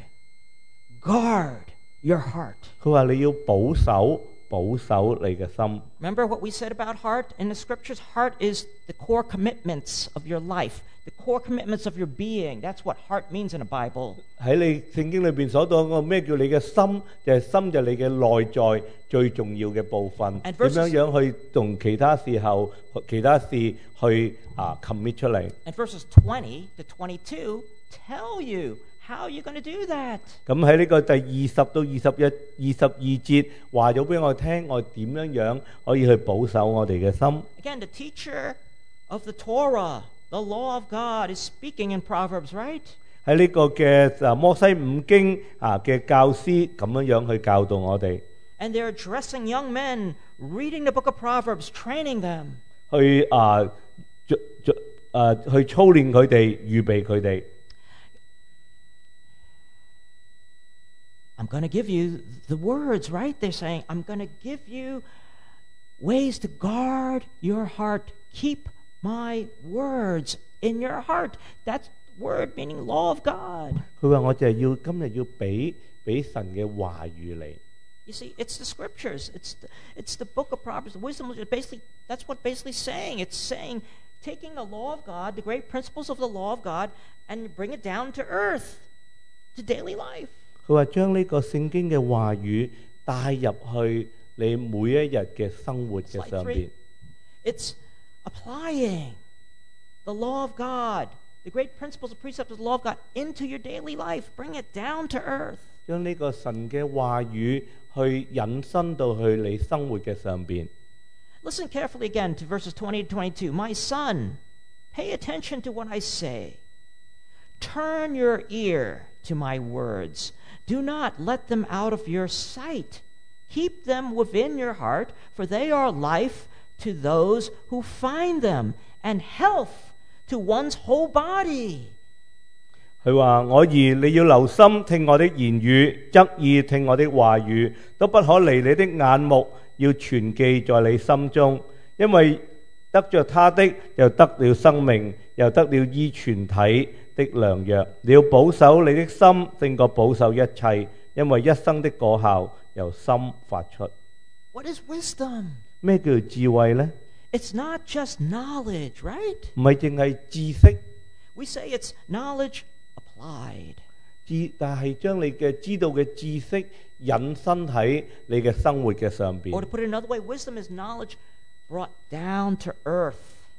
[SPEAKER 3] your heart.
[SPEAKER 4] 佢話你要保守你嘅心。
[SPEAKER 3] Remember what we said about heart in the scriptures? Heart is the core commitments of your life, the core commitments of your being. That's what heart means in the Bible.
[SPEAKER 4] 喺你聖經裏邊所講個咩叫你嘅心，就係心就係你嘅內在最重要嘅部分。
[SPEAKER 3] And
[SPEAKER 4] 點
[SPEAKER 3] verses-
[SPEAKER 4] 樣去同其他事去commit 出嚟。
[SPEAKER 3] And verses 20 to 22 tell you how you're going to do that.
[SPEAKER 4] 咁喺呢個第20到22節話咗俾我聽，我點樣可以去保守我哋嘅心。
[SPEAKER 3] Again, the teacher of the Torah, the law of God, is speaking in Proverbs, right?
[SPEAKER 4] 喺呢個嘅摩西五經嘅教師咁樣去教導我哋，
[SPEAKER 3] And they're addressing young men, reading the book of Proverbs, training them.
[SPEAKER 4] 去去操練佢哋，預備佢哋。
[SPEAKER 3] I'm going to give you the words, right? They're saying, I'm going to give you ways to guard your heart. Keep my words in your heart. That's word meaning law of God.
[SPEAKER 4] 佢話我就係今日要俾神嘅話語你。
[SPEAKER 3] You see, it's the scriptures. It's the book of Proverbs. The wisdom is basically, that's what basically saying. It's saying, taking the law of God, the great principles of the law of God, and bring it down to earth, to daily life.
[SPEAKER 4] 佢話將呢個聖經嘅話語帶入去你每一日嘅生活嘅
[SPEAKER 3] Slide
[SPEAKER 4] 上
[SPEAKER 3] 3.
[SPEAKER 4] 邊。
[SPEAKER 3] It's applying the law of God, the great principles and precepts of the law of God into your daily life. Bring it down to earth.
[SPEAKER 4] 將呢個神嘅話語去引申到去你生活嘅上邊。
[SPEAKER 3] Listen carefully again to verses 20 to 22. My son, pay attention to what I say. Turn your ear to my words. Do not let them out of your sight. Keep them within your heart, for they are life to those who find them, and health to one's whole body.
[SPEAKER 4] 佢話：我兒，你要留心聽我的言語，側耳聽我的話語，都不可離你的眼目，要存記在你心中，因為得着他的，又得了生命，又得了醫全體的良藥。你要保守你的心，勝過保守一切，因為一生的果效由心發出。
[SPEAKER 3] What is wisdom?
[SPEAKER 4] 咩叫做智慧呢？
[SPEAKER 3] It's not just knowledge, right?
[SPEAKER 4] 唔係淨係知識，
[SPEAKER 3] We say it's knowledge applied.
[SPEAKER 4] 但係將你嘅知道嘅知識引申喺你嘅生活嘅上邊。
[SPEAKER 3] Or to put it another way, wisdom is knowledge brought down to earth.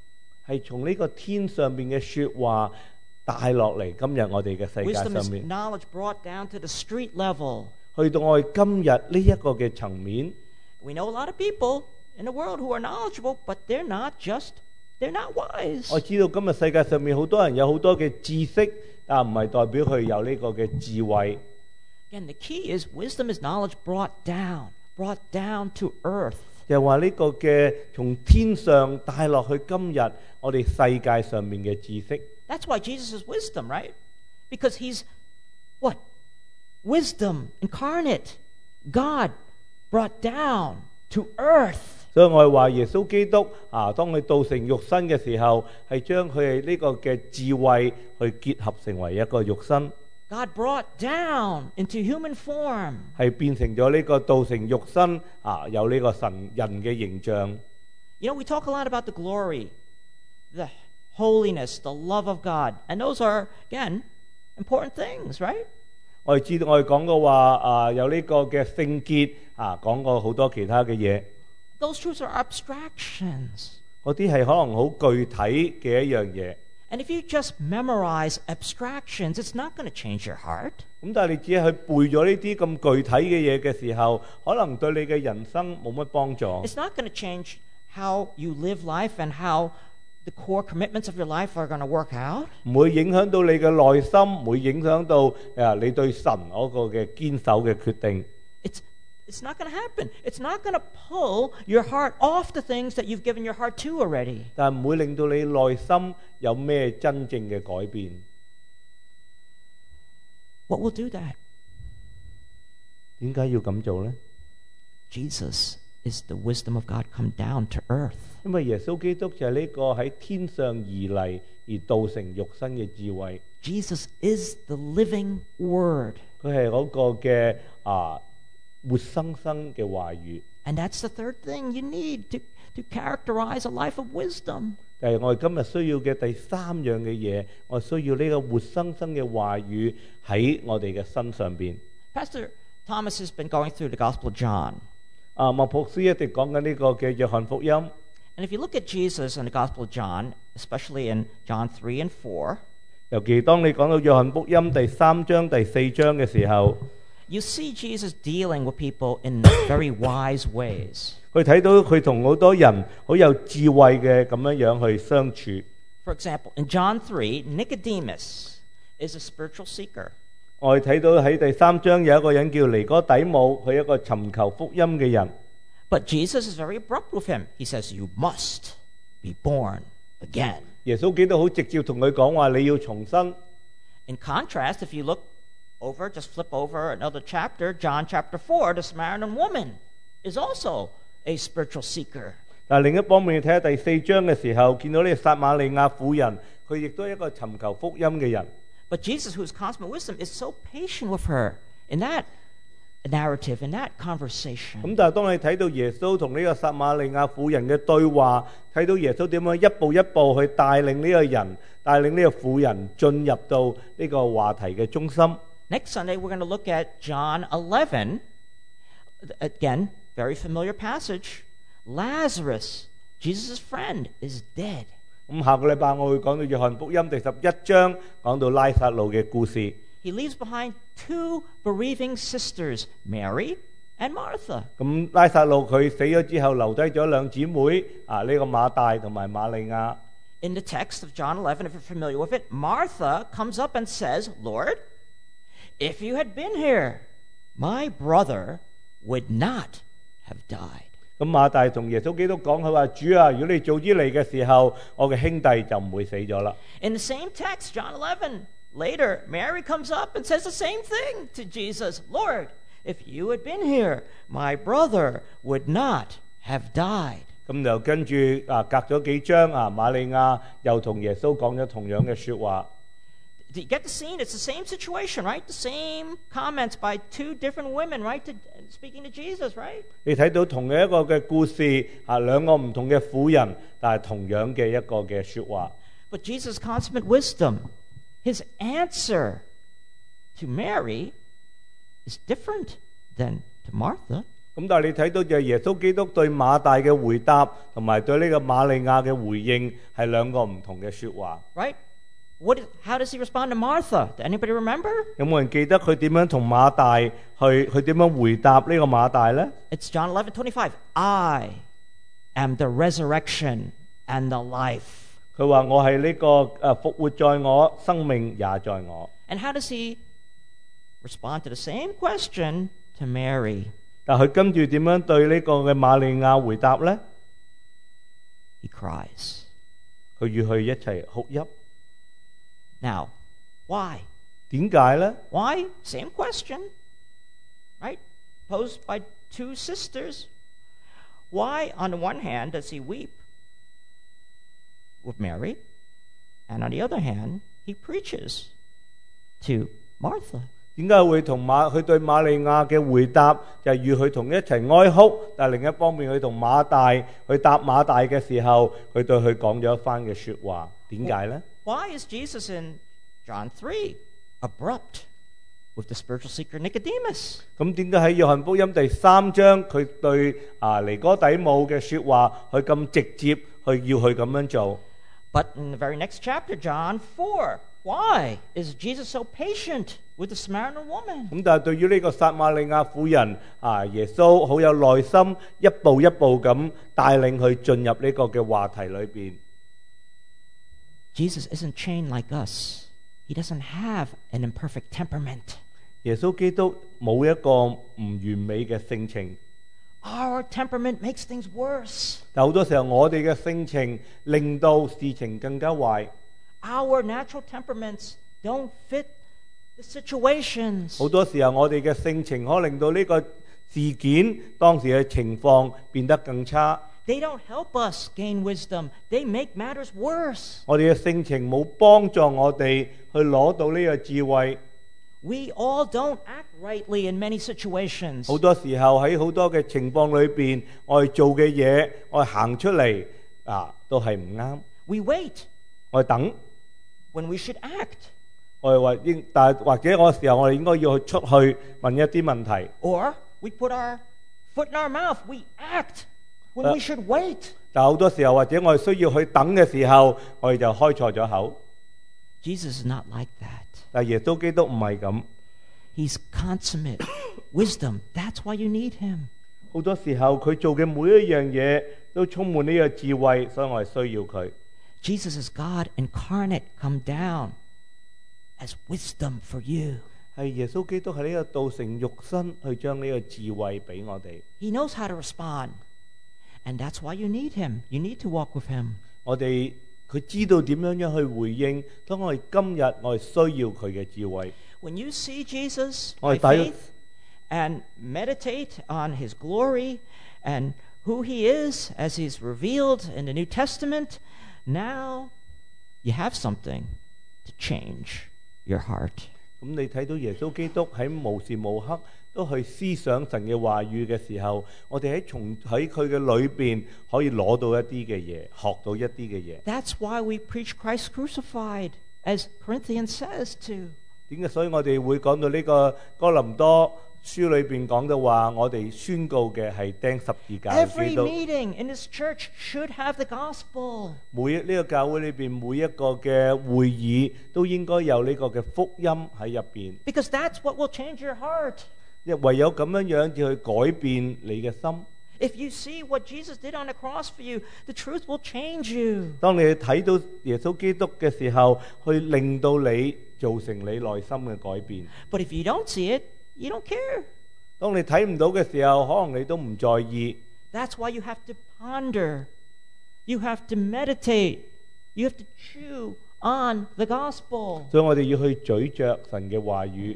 [SPEAKER 4] 係從呢個天上邊嘅説話帶落嚟今日我哋嘅世界
[SPEAKER 3] Wisdom
[SPEAKER 4] 上
[SPEAKER 3] is
[SPEAKER 4] 面，
[SPEAKER 3] knowledge brought down to the street level.
[SPEAKER 4] 去到我哋今日呢一個嘅層面。
[SPEAKER 3] We know a lot of people in the world who are knowledgeable, but they're not wise.
[SPEAKER 4] 我知道今日世界上面好多人有好多嘅知識，但唔係代表佢有呢個嘅智慧。
[SPEAKER 3] Again, the key is wisdom is knowledge brought down to earth.
[SPEAKER 4] 就係話呢個嘅從天上帶落去今日我哋世界上面嘅知識。
[SPEAKER 3] That's why Jesus is wisdom, right? Because he's what? Wisdom incarnate. God brought down to earth.
[SPEAKER 4] 所以我哋話耶穌基督當佢道成肉身嘅時候，係將佢呢個嘅智慧去結合成為一個肉身，
[SPEAKER 3] God brought down into human form.
[SPEAKER 4] 係變成咗呢個道成肉身有呢個神人嘅形象。
[SPEAKER 3] You know, we talk a lot about the glory, the holiness, the love of God. And those are, again, important things, right?
[SPEAKER 4] 我哋知道我哋講過話有呢個嘅聖潔講過好多其他嘅嘢，
[SPEAKER 3] Those truths are abstractions.
[SPEAKER 4] 嗰啲係可能好具體嘅一樣嘢。
[SPEAKER 3] And if you just memorize abstractions, it's not going to change your heart.
[SPEAKER 4] 咁但係你只係去背咗呢啲咁具體嘅嘢嘅時候，可能對你嘅人生冇乜幫助。
[SPEAKER 3] It's not going to change how you live life and how the core commitments of your life are going to work out.
[SPEAKER 4] 唔會影響到你嘅內心，唔會影響到你對神嗰個嘅堅守嘅決定。
[SPEAKER 3] It's not going to happen. It's not going to pull your heart off the things that you've given your heart to already.
[SPEAKER 4] 但係唔會令到你內心有咩真正嘅改變。
[SPEAKER 3] What will do that?
[SPEAKER 4] 點解要咁做呢？
[SPEAKER 3] Jesus is the wisdom of God come down to earth.
[SPEAKER 4] 因為耶穌基督就係呢個喺天上而嚟而道成肉身嘅智慧。
[SPEAKER 3] Jesus is the living word.
[SPEAKER 4] 佢係嗰個嘅活生生嘅話語。
[SPEAKER 3] And that's the third thing you need to characterize a life of wisdom.
[SPEAKER 4] 但係我哋今日需要嘅第三樣嘅嘢，我需要呢個活生生嘅話語喺我哋嘅身上邊。
[SPEAKER 3] Pastor Thomas has been going through the Gospel of John.
[SPEAKER 4] 麥牧師一直講緊呢個嘅約翰福音。
[SPEAKER 3] And if you look at Jesus in the Gospel of John, especially in John 3 and 4,
[SPEAKER 4] 尤其當你講到約翰福音第3章第4章嘅時候，
[SPEAKER 3] you see Jesus dealing with people in very wise ways.
[SPEAKER 4] 佢睇到佢同好多人好有智慧嘅咁樣去相處。
[SPEAKER 3] For example, in John 3, Nicodemus is a spiritual seeker.
[SPEAKER 4] 我哋睇到喺第3章有一個人叫尼哥底母，佢係一個尋求福音嘅人。
[SPEAKER 3] But Jesus is very abrupt with him. He says, you must be born again.
[SPEAKER 4] 耶穌基督好直接同佢講話，你要重生。
[SPEAKER 3] In contrast, if you look over, just flip over another chapter, John chapter 4, the Samaritan woman is also a spiritual seeker.
[SPEAKER 4] 但係另一方面，你睇下第4章嘅時候，見到呢個撒瑪利亞婦人，佢亦都係一個尋求福音嘅人。
[SPEAKER 3] But Jesus, who is consummate wisdom, is so patient with her in that narrative, in that conversation.
[SPEAKER 4] 咁但係當你睇到耶穌同呢個撒瑪利亞婦人嘅對話，睇到耶穌點樣一步一步去帶領呢個人，帶領呢個婦人進入到呢個話題嘅中心。
[SPEAKER 3] Next Sunday, we're going to look at John 11. Again, very familiar passage. Lazarus, Jesus' friend, is dead.
[SPEAKER 4] 咁下個禮拜我會講到約翰福音第11章，講到拉撒路嘅故事。
[SPEAKER 3] He leaves behind two bereaving sisters, Mary and Martha.
[SPEAKER 4] 咁拉撒路佢死咗之後，留低咗兩姊妹呢個馬大同埋瑪利亞。
[SPEAKER 3] In the text of John 11, if you're familiar with it, Martha comes up and says, Lord, if you had been here, my brother would not have died.
[SPEAKER 4] 咁馬大同耶穌基督講，佢話主啊，如果你早啲嚟嘅時候，我嘅兄弟就唔會死咗啦。
[SPEAKER 3] In the same text, John 11, later, Mary comes up and says the same thing to Jesus. Lord, if you had been here, my brother would not have died.
[SPEAKER 4] 咁就跟住隔咗幾章瑪利亞又同耶穌講咗同樣嘅説話。
[SPEAKER 3] Do you get the scene? It's the same situation, right? The same comments by two different women, right? Speaking to Jesus, right?
[SPEAKER 4] 你睇到同樣一個嘅故事兩個唔同嘅婦人，但係同樣嘅一個嘅説話。
[SPEAKER 3] But Jesus' consummate wisdom, his answer to Mary is different than to Martha.
[SPEAKER 4] 咁但係你睇到就係耶穌基督對馬大嘅回答，同埋對呢個瑪利亞嘅回應係兩個唔同嘅說話。
[SPEAKER 3] Right? How does he respond to Martha? Does anybody remember?
[SPEAKER 4] 有冇人記得佢點樣同馬大佢點樣回答呢個馬大呢？
[SPEAKER 3] It's John 11:25. I am the resurrection and the life.
[SPEAKER 4] 佢話我係呢個復活在我，生命也在我。
[SPEAKER 3] And how does he respond to the same question to Mary?
[SPEAKER 4] 但佢跟住點樣對呢個嘅瑪利亞回答呢？
[SPEAKER 3] He cries.
[SPEAKER 4] 佢與佢一齊哭泣。
[SPEAKER 3] Now, why?
[SPEAKER 4] 點解呢？
[SPEAKER 3] Why? Same question, right? Posed by two sisters. Why, on the one hand, does he weep with Mary? And on the other hand, he preaches to Martha.
[SPEAKER 4] 點解會佢對瑪利亞嘅回答就係與佢同一齊哀哭，但係另一方面佢同馬大去答馬大嘅時候，佢對佢講咗一番嘅說話。點解呢？
[SPEAKER 3] Why is Jesus in John 3 abrupt with the spiritual seeker Nicodemus?
[SPEAKER 4] 咁點解喺約翰福音第3章佢對尼哥底母嘅說話，佢咁直接去要佢咁樣做？
[SPEAKER 3] But in the very next chapter, John 4, why is Jesus so patient with the Samaritan woman?
[SPEAKER 4] 咁但係對於呢個撒瑪利亞婦人耶穌好有耐心，一步一步咁帶領佢進入呢個嘅話題裏邊。
[SPEAKER 3] Jesus isn't chained like us. He doesn't have an imperfect temperament.
[SPEAKER 4] 耶穌基督冇一個唔完美嘅性情。
[SPEAKER 3] Our temperament makes things worse.
[SPEAKER 4] 但好多時候我哋嘅性情令到事情更加壞。
[SPEAKER 3] Our natural temperaments don't fit the situations.
[SPEAKER 4] 好多時候我哋嘅性情可令到呢個事件當時嘅情況變得更差。
[SPEAKER 3] They don't help us gain wisdom. They make matters worse.
[SPEAKER 4] 我哋嘅性情冇幫助我哋去攞到呢個智慧。
[SPEAKER 3] We all don't act rightly in many situations.
[SPEAKER 4] 好多時候喺好多嘅情況裏邊，我哋做嘅嘢，我哋行出嚟都係唔啱。
[SPEAKER 3] We wait
[SPEAKER 4] 我哋等，
[SPEAKER 3] when we should act.
[SPEAKER 4] 我哋話但係或者嗰個時候我哋應該要去出去問一啲問題。
[SPEAKER 3] Or we put our foot in our mouth. We act when we should wait.
[SPEAKER 4] 但好多時候或者我哋需要去等嘅時候，我哋就開錯咗口。
[SPEAKER 3] Jesus is not like that.
[SPEAKER 4] 但耶穌基督唔係咁。
[SPEAKER 3] He's consummate wisdom. That's why you need him.
[SPEAKER 4] 好多時候佢做嘅每一樣嘢都充滿呢個智慧，所以我哋需要佢。
[SPEAKER 3] Jesus is God incarnate come down as wisdom for you.
[SPEAKER 4] 係耶穌基督喺呢個道成肉身，去將呢個智慧俾我哋。
[SPEAKER 3] He knows how to respond. And that's why you need him. You need to walk with him.
[SPEAKER 4] 佢知道點樣去回應。當我哋今日我哋需要佢嘅智慧。
[SPEAKER 3] When you see Jesus by
[SPEAKER 4] 我哋睇
[SPEAKER 3] faith and meditate on his glory and who he is as he's revealed in the New Testament, now you have something to change your heart.
[SPEAKER 4] 咁你睇到耶穌基督喺無時無刻都去思想神嘅話語嘅時候，我哋喺佢嘅裏邊可以攞到一啲嘅嘢，學到一啲嘅嘢。
[SPEAKER 3] That's why we preach Christ crucified, as Corinthians says to.
[SPEAKER 4] 點解？所以我哋會講到呢個哥林多書裏邊講到話，我哋宣告嘅係釘十字架嘅
[SPEAKER 3] Every
[SPEAKER 4] 基督。
[SPEAKER 3] meeting in this church should have the gospel.
[SPEAKER 4] 呢個教會裏邊每一個嘅會議都應該有呢個嘅福音喺入邊。
[SPEAKER 3] Because that's what will change your heart.
[SPEAKER 4] 唯有咁樣樣至去改變你嘅心。
[SPEAKER 3] If you see what Jesus did on the cross for you, the truth will change you.
[SPEAKER 4] 當你睇到耶穌基督嘅時候，去令到你造成你內心嘅改變。
[SPEAKER 3] But if you don't see it, you don't care.
[SPEAKER 4] 當你睇唔到嘅時候，可能你都唔在意。
[SPEAKER 3] That's why you have to ponder. You have to meditate. You have to chew on the gospel.
[SPEAKER 4] 所以我哋要去咀嚼神嘅話語，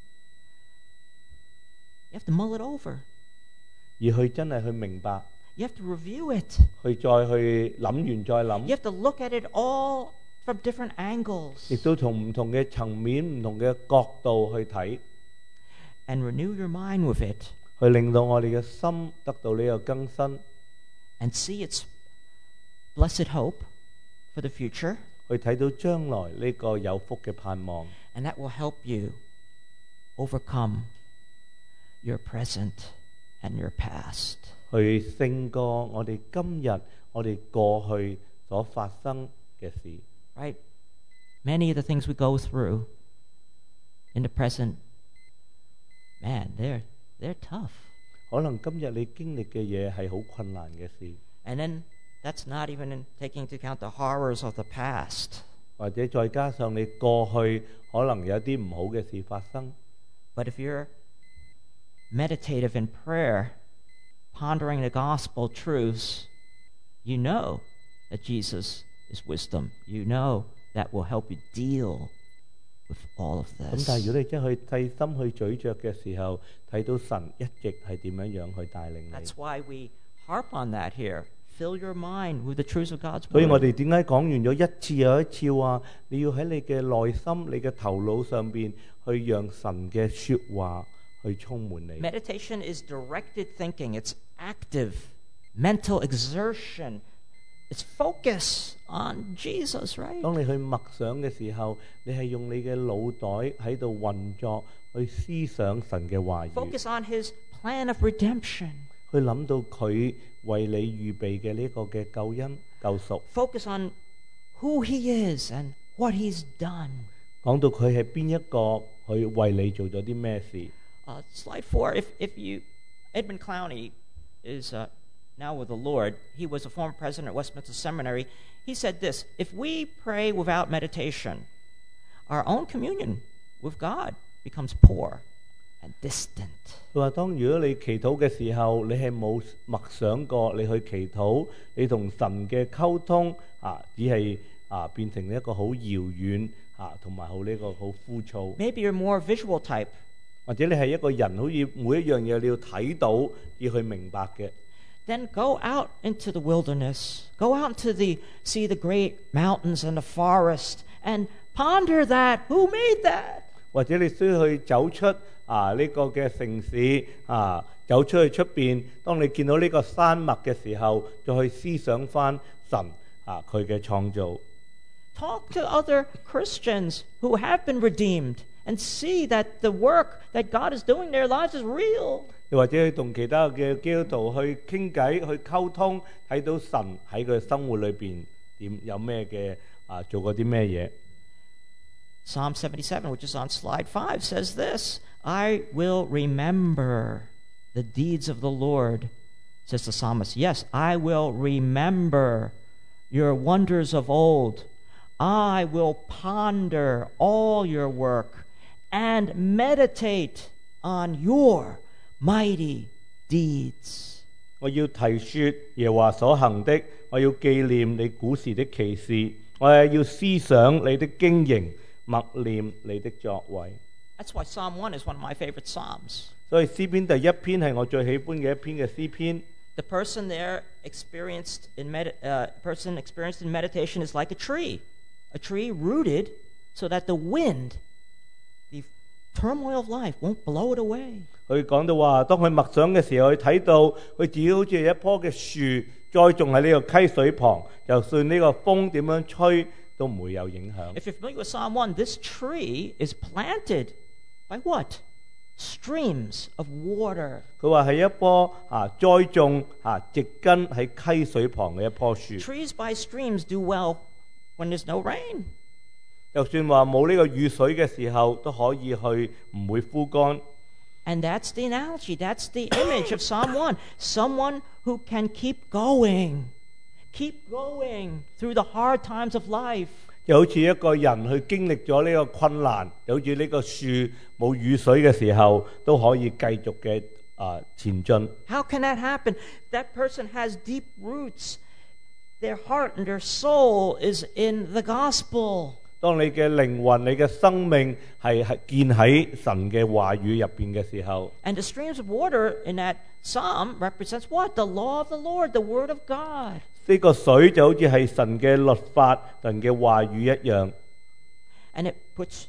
[SPEAKER 3] You have to mull it over.
[SPEAKER 4] 而去真係去明白，
[SPEAKER 3] You have to review it.
[SPEAKER 4] 去再去諗完再
[SPEAKER 3] You
[SPEAKER 4] 諗，
[SPEAKER 3] have to look at it all from different angles
[SPEAKER 4] 亦都從唔同嘅層面、唔同嘅角度去睇，
[SPEAKER 3] and renew your mind with it
[SPEAKER 4] 去令到我哋嘅心得到呢個更新，
[SPEAKER 3] and see its blessed hope for the future,
[SPEAKER 4] 去睇到將來呢個有福嘅盼望，
[SPEAKER 3] and that will help you overcome your present and your past.
[SPEAKER 4] 去勝過我哋今日、我哋過去所發生嘅事。
[SPEAKER 3] Right? Many of the things we go through in the present, man, they're tough.
[SPEAKER 4] 可能今日你經歷嘅嘢係好困難嘅事，
[SPEAKER 3] And then that's not even taking into account the horrors of the past.
[SPEAKER 4] 或者再加上你過去可能有啲唔好嘅事發生。
[SPEAKER 3] But if you're meditative in prayer, pondering the gospel truths, you know that Jesus is wisdom. You know that will help you deal with all of
[SPEAKER 4] 咁
[SPEAKER 3] this.
[SPEAKER 4] 但係如果你真係去細心去咀嚼嘅時候，睇到神一直係點樣去帶領你。
[SPEAKER 3] That's why we harp on that here. Fill your mind with the truths of God's
[SPEAKER 4] 所以我
[SPEAKER 3] word.
[SPEAKER 4] 哋點解講完咗一次又一次話，你要喺你嘅內心、你嘅頭腦上邊去讓神嘅説話去充滿你。
[SPEAKER 3] Meditation is directed thinking. It's active mental exertion. It's focus on Jesus, right?
[SPEAKER 4] 當你去默想嘅時候，你係用你嘅腦袋喺度運作，去思想神嘅話語，
[SPEAKER 3] Focus on his plan of redemption.
[SPEAKER 4] 去諗到佢為你預備嘅呢個嘅救恩救贖，
[SPEAKER 3] Focus on who he is and what he's done.
[SPEAKER 4] 講到佢係邊一個，佢為你做咗啲咩事。
[SPEAKER 3] Slide 4. If you, Edmund Clowney is now with the Lord. He was a former president at Westminster Seminary. He said this: if we pray without meditation, our own communion with God becomes poor and distant.
[SPEAKER 4] 佢話：當如果你祈禱嘅時候，你係冇默想過，你去祈禱，你同神嘅溝通只係變成一個好遙遠同埋好呢個好枯燥。
[SPEAKER 3] Maybe you're more visual type.
[SPEAKER 4] 或者你係一個人，好似每一樣嘢你要睇到，要去明白嘅。
[SPEAKER 3] Then go out into the wilderness. Go out into see the great mountains and the forest and ponder that. Who made that?
[SPEAKER 4] 或者你需要去走出呢個嘅城市走出去出邊。當你見到呢個山脈嘅時候，再去思想翻神佢嘅創造。
[SPEAKER 3] Talk to other Christians who have been redeemed and see that the work that God is doing in their lives is real.
[SPEAKER 4] 又或者去同其他嘅基督徒去傾偈、去溝通，睇到神喺佢生活裏邊有咩嘅做過啲咩嘢。
[SPEAKER 3] Psalm 77, which is on slide 5, says this: I will remember the deeds of the Lord, says the psalmist. Yes, I will remember your wonders of old. I will ponder all your work and meditate on your mighty deeds.
[SPEAKER 4] 我要提說耶和華所行的，我要紀念你古時的奇事，我也要思想你的經營，默念你的作為。
[SPEAKER 3] That's why Psalm 1 is one of my favorite psalms.
[SPEAKER 4] 所以詩篇第一篇係我最喜歡嘅一篇嘅詩篇。
[SPEAKER 3] The person there experienced in meditation is like a tree rooted so that the wind, the turmoil of life won't blow it away.
[SPEAKER 4] 佢講到話，當佢默想嘅時候，佢睇到佢自己好似係一棵嘅樹栽種喺呢個溪水旁，就算呢個風點樣吹都唔會有影響。
[SPEAKER 3] If you're familiar with Psalm 1, this tree is planted by what? Streams of water.
[SPEAKER 4] 佢話係一棵栽種植根喺溪水旁嘅一棵樹。
[SPEAKER 3] Trees by streams do well when there's no rain.
[SPEAKER 4] 就算話冇呢個雨水嘅時候，都可以去唔會枯乾。
[SPEAKER 3] And that's the analogy, that's the image of Psalm 1. Someone who can keep going through the hard times of life.
[SPEAKER 4] 就好似一個人去經歷咗呢個困難，就好似呢個樹冇雨水嘅時候，都可以繼續嘅前進。
[SPEAKER 3] How can that happen? That person has deep roots. Their heart and their soul is in the gospel.
[SPEAKER 4] 當你嘅靈魂、你嘅生命係建喺神嘅話語入邊嘅時候，
[SPEAKER 3] And the streams of water in that psalm represents what? The law of the Lord, the word of God.
[SPEAKER 4] 呢個水就好似係神嘅律法、神嘅話語一樣。
[SPEAKER 3] And it puts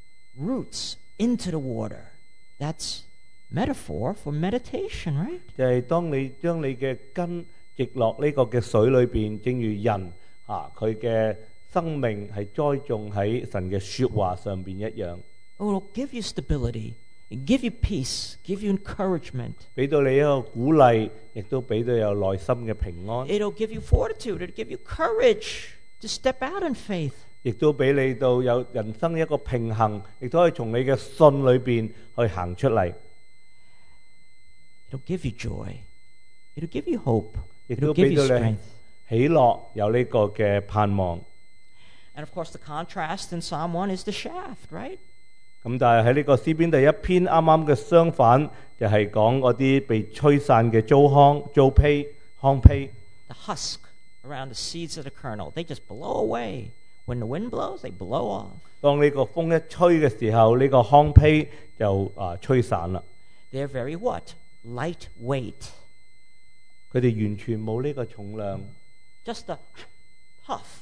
[SPEAKER 3] roots into the water. That's metaphor for meditation, right?
[SPEAKER 4] 就係當你將你嘅根植落呢個嘅水裏邊，正如人佢嘅生命係栽種喺神嘅説話上邊一樣。
[SPEAKER 3] Oh, it'll give you stability. give you peace, give you encouragement.
[SPEAKER 4] 俾到你一個鼓勵，亦都俾到有內心嘅平安，
[SPEAKER 3] It'll give you fortitude. It'll give you courage to step out in faith.
[SPEAKER 4] 亦都俾你到有人生一個平衡，亦都可以從你嘅信裏邊去行出嚟，
[SPEAKER 3] It'll give you joy. It'll give you hope.
[SPEAKER 4] 亦
[SPEAKER 3] It'll
[SPEAKER 4] 都
[SPEAKER 3] give
[SPEAKER 4] 俾
[SPEAKER 3] you
[SPEAKER 4] 到你
[SPEAKER 3] strength.
[SPEAKER 4] 喜樂，有呢個嘅盼望。
[SPEAKER 3] And of course, the contrast in Psalm 1 is the shaft, right?
[SPEAKER 4] 咁但係喺呢個詩篇第一篇啱啱嘅相反，就係講嗰啲被吹散嘅糠秕。
[SPEAKER 3] The husk around the seeds of the kernel. They just blow away. When the wind blows, they blow off.
[SPEAKER 4] 當呢個風一吹嘅時候，呢、個糠秕就吹散啦。
[SPEAKER 3] They're very what? Lightweight.
[SPEAKER 4] 佢哋完全冇呢個重量，
[SPEAKER 3] Just a puff.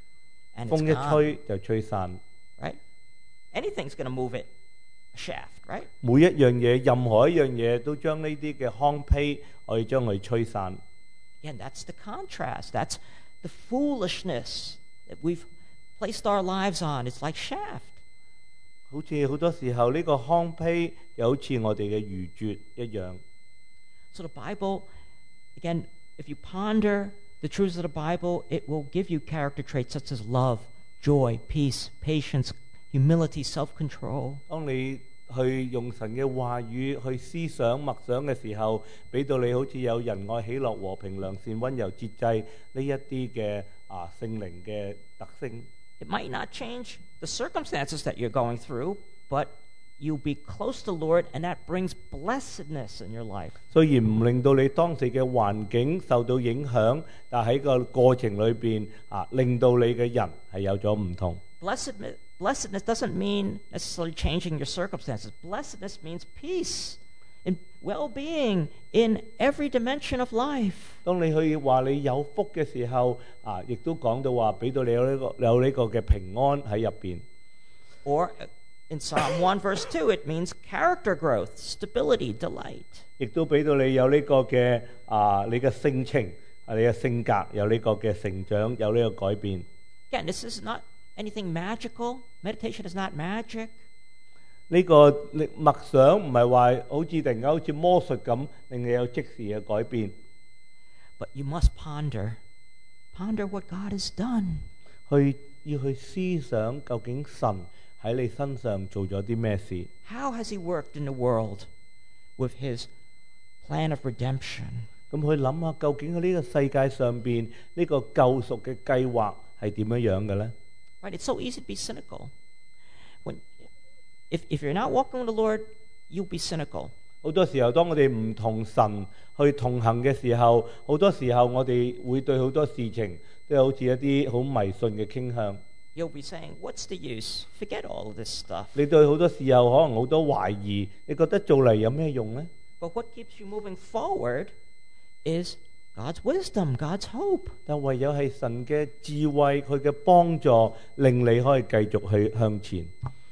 [SPEAKER 3] And
[SPEAKER 4] 風
[SPEAKER 3] it's
[SPEAKER 4] 一
[SPEAKER 3] gone,
[SPEAKER 4] 吹就吹散。
[SPEAKER 3] right? Anything's going to move it. A shaft, right?
[SPEAKER 4] 每一樣嘢，任何一樣嘢都將呢啲嘅糠秕可以將佢吹散。
[SPEAKER 3] Again, that's the contrast. That's the foolishness that we've placed our lives on. It's like shaft.
[SPEAKER 4] 好似好多時候呢、個糠秕又好似我哋嘅愚拙一樣。
[SPEAKER 3] So the Bible, again, if you ponder the truths of the Bible, it will give you character traits such as love, joy, peace, patience, humility, self-control.
[SPEAKER 4] 當你去用神嘅話語去思想默想嘅時候，俾到你好似有仁愛、喜樂、和平、良善、溫柔、節制呢一啲嘅聖靈嘅特性。
[SPEAKER 3] It might not change the circumstances that you're going through, but you'll be close to the Lord, and that brings blessedness in your life.
[SPEAKER 4] 雖然唔令到你當時嘅環境受到影響，但喺個過程裏邊令到你嘅人係有咗唔同。
[SPEAKER 3] Blessedness doesn't mean necessarily changing your circumstances. Blessedness means peace and well-being in every dimension of life.
[SPEAKER 4] 當你去話你有福嘅時候，亦都講到話俾到你有呢個嘅平安喺入邊。
[SPEAKER 3] Or in Psalm 1 verse 2, it means character growth, stability, delight.
[SPEAKER 4] 亦都俾到你有呢個嘅你嘅性情，你嘅性格有呢個嘅成長，有呢個改變。
[SPEAKER 3] Again, this is not anything magical. Meditation is not magic.
[SPEAKER 4] 呢個默想唔係話好似突然間好似魔術咁，令你有即時嘅改變。
[SPEAKER 3] But you must ponder what God has done.
[SPEAKER 4] 要去思想究竟神喺你身上做咗啲咩事？
[SPEAKER 3] How has He worked in the world with His plan of redemption?
[SPEAKER 4] 咁去諗下，究竟喺呢個世界上邊呢個救贖嘅計劃係點樣樣嘅咧？
[SPEAKER 3] Right? It's so easy to be cynical. If you're not walking with the Lord, you'll be cynical.
[SPEAKER 4] 好多時候，當我哋唔同神去同行嘅時候，好多時候我哋會對好多事情都有好似一啲好迷信嘅傾向。
[SPEAKER 3] You'll be saying, what's the use? Forget all of this stuff.
[SPEAKER 4] 你對好多時候可能好多懷疑，你覺得做嚟有咩用呢？
[SPEAKER 3] But what keeps you moving forward is God's wisdom, God's hope.
[SPEAKER 4] 但唯有係神嘅智慧，佢嘅幫助，令你可以繼續去向前。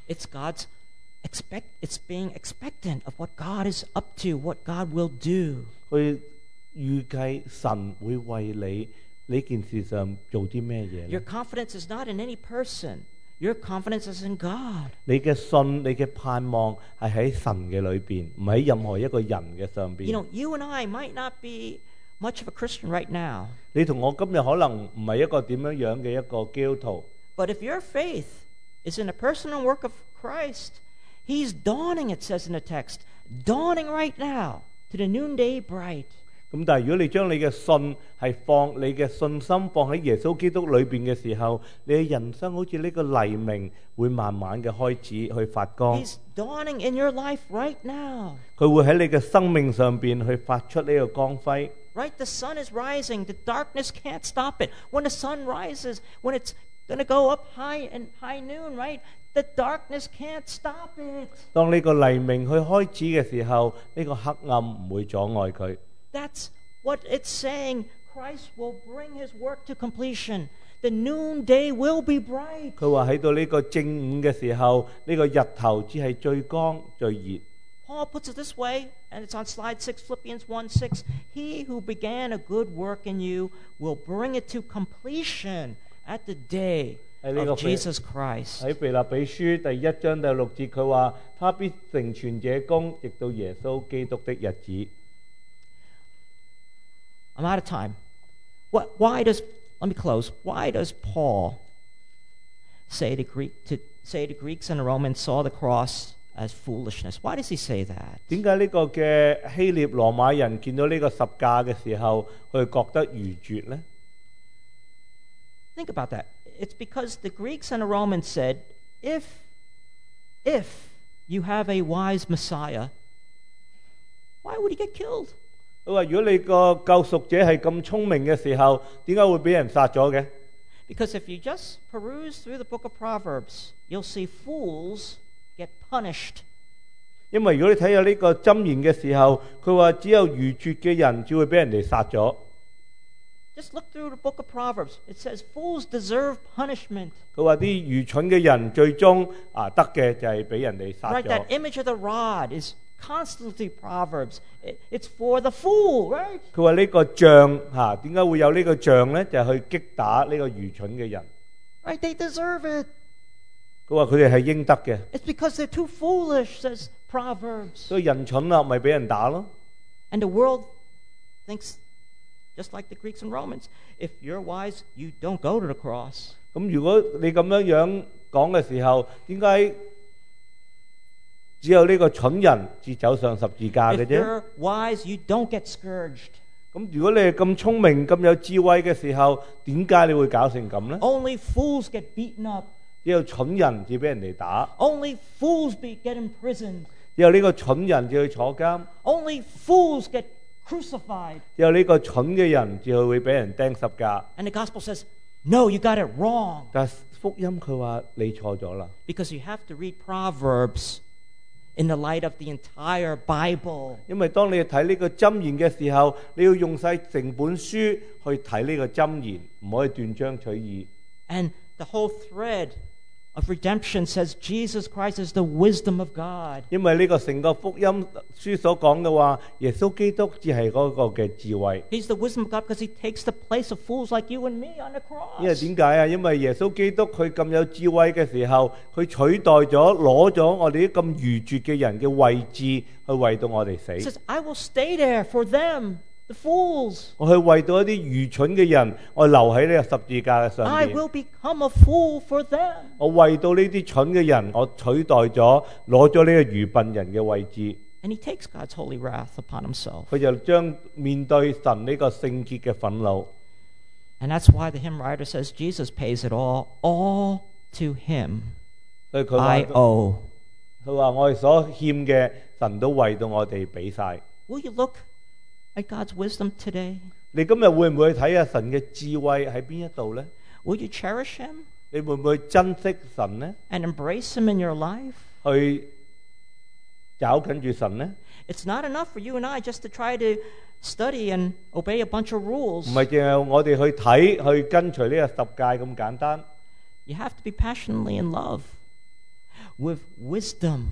[SPEAKER 3] It's being expectant of what God is up to, what God will do.
[SPEAKER 4] 去預計神會為你呢件事上做啲咩嘢
[SPEAKER 3] Your confidence is not in any person. Your confidence is in God.
[SPEAKER 4] 你嘅信，你嘅盼望係喺神嘅裏邊，唔喺任何一個人嘅上邊。
[SPEAKER 3] You and I might not be much of a Christian right now.
[SPEAKER 4] 你同我今日可能唔係一個點樣樣嘅一個基督徒，
[SPEAKER 3] But if your faith is in the person and work of Christ, He's dawning, it says in the text, dawning right now to the noonday bright.
[SPEAKER 4] 咁但係如果你將你嘅信係放你嘅信心放喺耶穌基督裏邊嘅時候，你嘅人生好似呢個黎明會慢慢嘅開始去發光。
[SPEAKER 3] He's dawning in your life right now.
[SPEAKER 4] 佢會喺你嘅生命上邊去發出呢個光輝。
[SPEAKER 3] Right? The sun is rising. The darkness can't stop it. When the sun rises, when it's going to go up high noon, right? The darkness can't stop it.
[SPEAKER 4] 當呢個黎明去開始嘅時候，呢個黑暗唔會阻礙佢。
[SPEAKER 3] That's what it's saying. Christ will bring His work to completion. The noonday will be bright.
[SPEAKER 4] 佢話喺到呢個正午嘅時候，呢個日頭只係最光最熱。
[SPEAKER 3] Paul puts it this way, and it's on slide 6, Philippians 1:6. He who began a good work in you will bring it to completion at the day
[SPEAKER 4] 喺呢個
[SPEAKER 3] of Jesus Christ.
[SPEAKER 4] 喺腓立比書第1章第6節，佢話：他必成全這功，直到耶穌基督的日子。
[SPEAKER 3] I'm out of time. Let me close. Why does Paul say to Greeks and Romans saw the cross as foolishness? Why does he say that?
[SPEAKER 4] 點解呢個嘅希臘羅馬人見到呢個十架嘅時候，佢覺得愚拙呢？
[SPEAKER 3] Think about that. It's because the Greeks and the Romans said, if you have a wise Messiah, why would he get killed?
[SPEAKER 4] 佢話：如果你個救贖者係咁聰明嘅時候，點解會俾人殺咗嘅？
[SPEAKER 3] Because if you just peruse through the book of Proverbs, you'll see fools get punished.
[SPEAKER 4] 因為如果你睇下呢個箴言嘅時候，佢話只有愚拙嘅人只會俾人哋殺咗。
[SPEAKER 3] Just look through the book of Proverbs. It says fools deserve punishment.
[SPEAKER 4] 佢話啲愚蠢嘅人最終得嘅就係俾人哋殺
[SPEAKER 3] Right,
[SPEAKER 4] 咗。
[SPEAKER 3] that image of the rod is constantly Proverbs. It's for the fool, right?
[SPEAKER 4] 佢話呢個杖點解會有呢個杖呢？就係去擊打呢個愚蠢嘅人。
[SPEAKER 3] Right, they deserve it.
[SPEAKER 4] 佢話佢哋係應得嘅，
[SPEAKER 3] It's because they're too foolish, says Proverbs.
[SPEAKER 4] 所以人蠢啦，咪俾人打咯。
[SPEAKER 3] And the world thinks, just like the Greeks and Romans, if you're wise, you don't go to the cross.
[SPEAKER 4] 咁如果你咁樣講嘅時候，點解只有呢個蠢人至走上十字架嘅
[SPEAKER 3] If
[SPEAKER 4] 啫？
[SPEAKER 3] you're wise, you don't get scourged.
[SPEAKER 4] 咁如果你係咁聰明、咁有智慧嘅時候，點解你會搞成咁呢？
[SPEAKER 3] Only fools get beaten up.
[SPEAKER 4] 只有蠢人至俾人哋打，
[SPEAKER 3] Only fools get imprisoned.
[SPEAKER 4] 只有呢個蠢人至去坐監，
[SPEAKER 3] Only fools get crucified.
[SPEAKER 4] 只有呢個蠢嘅人至會俾人釘十架。
[SPEAKER 3] And the gospel says, no, you got it wrong.
[SPEAKER 4] 但係福音佢話你錯咗啦，
[SPEAKER 3] Because you have to read Proverbs in the light of the entire Bible.
[SPEAKER 4] 因為當你睇呢個箴言嘅時候，你要用晒成本書去睇呢個箴言，唔可以斷章取義。
[SPEAKER 3] And the whole thread of redemption says Jesus Christ is the wisdom of God.
[SPEAKER 4] 因為呢個成個福音書所講嘅話，耶穌基督只係嗰個嘅智慧。
[SPEAKER 3] He's the wisdom of God because he takes the place of fools like you and me on the
[SPEAKER 4] 因為
[SPEAKER 3] cross.
[SPEAKER 4] 點解啊？因為耶穌基督佢咁有智慧嘅時候，佢取代咗攞咗我哋啲咁愚拙嘅人嘅位置，去為到我哋
[SPEAKER 3] He
[SPEAKER 4] 死。
[SPEAKER 3] says, I will stay there for them, the fools.
[SPEAKER 4] 我去為到一啲愚蠢嘅人，我留喺呢個十字架嘅上
[SPEAKER 3] I
[SPEAKER 4] 面。
[SPEAKER 3] will become a fool for them.
[SPEAKER 4] 我為到呢啲蠢嘅人，我取代咗攞咗呢個愚笨人嘅位置。
[SPEAKER 3] And he takes God's holy wrath upon himself.
[SPEAKER 4] 佢就將面對神呢個聖潔嘅憤怒。
[SPEAKER 3] And that's why the hymn writer says Jesus pays it all to him
[SPEAKER 4] 所以佢
[SPEAKER 3] I
[SPEAKER 4] 話
[SPEAKER 3] owe.
[SPEAKER 4] 佢話我哋所欠嘅，神都為到我哋俾晒。
[SPEAKER 3] Will you look at God's wisdom today?
[SPEAKER 4] 你今日會唔會去睇下神嘅智慧喺邊一度呢？
[SPEAKER 3] Will you cherish him
[SPEAKER 4] 你會唔會珍惜神呢？
[SPEAKER 3] and embrace him in your life?
[SPEAKER 4] 去找緊住神呢？
[SPEAKER 3] It's not enough for you and I just to try to study and obey a bunch of rules.
[SPEAKER 4] 唔係淨係我哋去睇去跟隨呢個十誡咁簡單。
[SPEAKER 3] You have to be passionately in love with wisdom,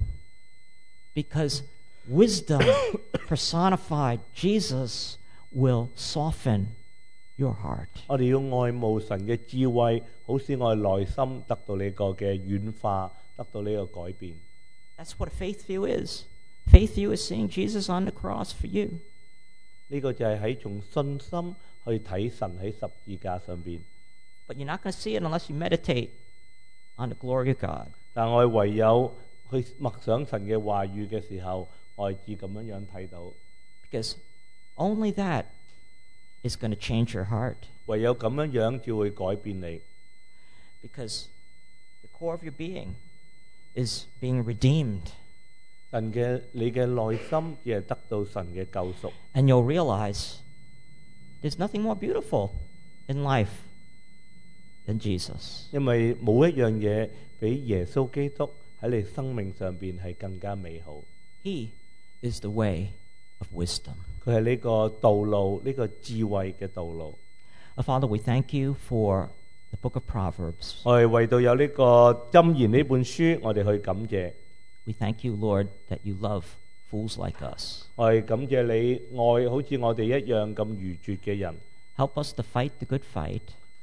[SPEAKER 3] because wisdom personified, Jesus will soften your heart.
[SPEAKER 4] 我哋要愛慕神嘅智慧，好使我哋內心得到呢個嘅軟化，得到呢個改變。
[SPEAKER 3] That's what a faith view is. Faith view is seeing Jesus on the cross for you.
[SPEAKER 4] 呢個就係喺從信心去睇神喺十字架上邊。
[SPEAKER 3] But you're not going to see it unless you meditate on the glory of God.
[SPEAKER 4] 但我哋唯有去默想神嘅話語嘅時候，我哋至咁樣睇到。
[SPEAKER 3] Because only that is going to change your heart.
[SPEAKER 4] 唯有咁樣至會改變你。
[SPEAKER 3] Because the core of your being is being redeemed.
[SPEAKER 4] 神嘅你嘅內心亦係得到神嘅救贖。
[SPEAKER 3] And you'll realize there's nothing more beautiful in life than Jesus.
[SPEAKER 4] 因為冇一樣嘢比耶穌基督喺你生命上邊係更加美好。
[SPEAKER 3] He is the way of wisdom.
[SPEAKER 4] 佢係呢個道路，呢個智慧嘅道路。
[SPEAKER 3] Father, we thank you for the book of Proverbs.
[SPEAKER 4] 我哋為到有呢個箴言呢本書，我哋去感謝。
[SPEAKER 3] We thank you, Lord, that you love fools like us.
[SPEAKER 4] 我哋感謝你愛好似我哋一樣咁愚拙嘅人。
[SPEAKER 3] Help us to fight the good fight.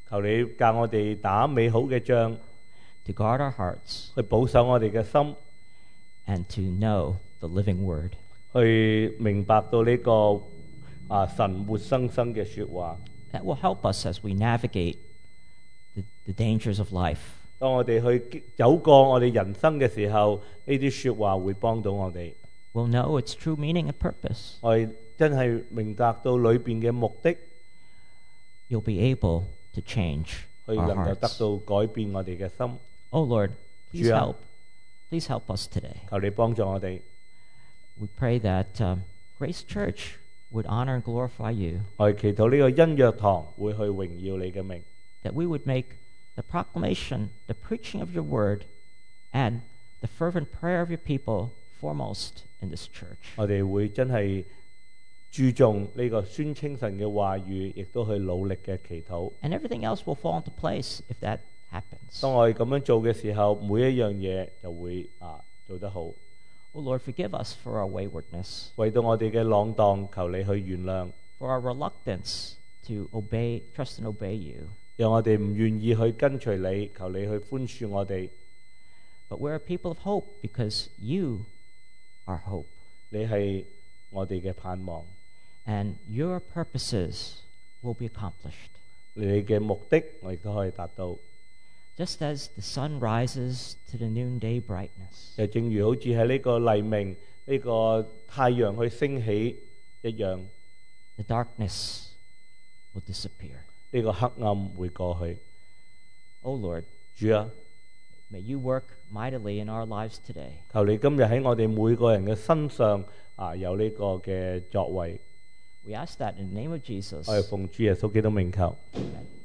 [SPEAKER 4] 求你教我哋打美好嘅仗，
[SPEAKER 3] to guard our hearts,
[SPEAKER 4] 去保守我哋嘅心，
[SPEAKER 3] and to know the living word.
[SPEAKER 4] 去明白到呢、個神活生生嘅說話。
[SPEAKER 3] That will help us as we navigate the dangers of life.
[SPEAKER 4] 當我哋去走過我哋人生嘅時候，呢啲說話會幫到我哋。
[SPEAKER 3] We'll know its true meaning and purpose.
[SPEAKER 4] 我哋真係明白到裏邊嘅目的，
[SPEAKER 3] You'll be able to change
[SPEAKER 4] 去
[SPEAKER 3] our
[SPEAKER 4] 能夠得
[SPEAKER 3] hearts.
[SPEAKER 4] 到改變我哋嘅心。
[SPEAKER 3] Oh Lord, please
[SPEAKER 4] 主啊，
[SPEAKER 3] help. Please help us today.
[SPEAKER 4] 求你幫助我哋。
[SPEAKER 3] We pray that Grace Church would honor and glorify you,
[SPEAKER 4] 我哋祈禱呢個恩約堂會去榮耀你嘅名，
[SPEAKER 3] that we would make the proclamation, the preaching of your word, and the fervent prayer of your people foremost in this church.
[SPEAKER 4] 我哋會真係注重呢個宣稱神嘅話語，亦都去努力嘅祈禱。
[SPEAKER 3] And everything else will fall into place if that happens.
[SPEAKER 4] 當我哋咁樣做嘅時候，每一樣嘢就會做得好。
[SPEAKER 3] Oh Lord, forgive us for our waywardness,
[SPEAKER 4] 為到我哋嘅浪蕩，求你去原諒，
[SPEAKER 3] for our reluctance to obey, trust and obey you.
[SPEAKER 4] 讓我哋唔願意去跟隨你，求你去寬恕我哋。
[SPEAKER 3] But we're a people of hope because you are hope,
[SPEAKER 4] 你係我哋嘅盼望，
[SPEAKER 3] and your purposes will be accomplished.
[SPEAKER 4] 你嘅目的我亦都可以達到。
[SPEAKER 3] Just as the sun rises to the noonday brightness,
[SPEAKER 4] 就正如好似喺呢個黎明呢個太陽去升起一樣，
[SPEAKER 3] the darkness will disappear.
[SPEAKER 4] 呢個黑暗會過去。
[SPEAKER 3] Oh Lord,
[SPEAKER 4] 主啊，
[SPEAKER 3] may you work mightily in our lives today.
[SPEAKER 4] 求你今日喺我哋每個人嘅身上有呢個嘅作為。
[SPEAKER 3] We ask that in the name of Jesus.
[SPEAKER 4] 我哋奉主耶穌基督名求。
[SPEAKER 3] Amen.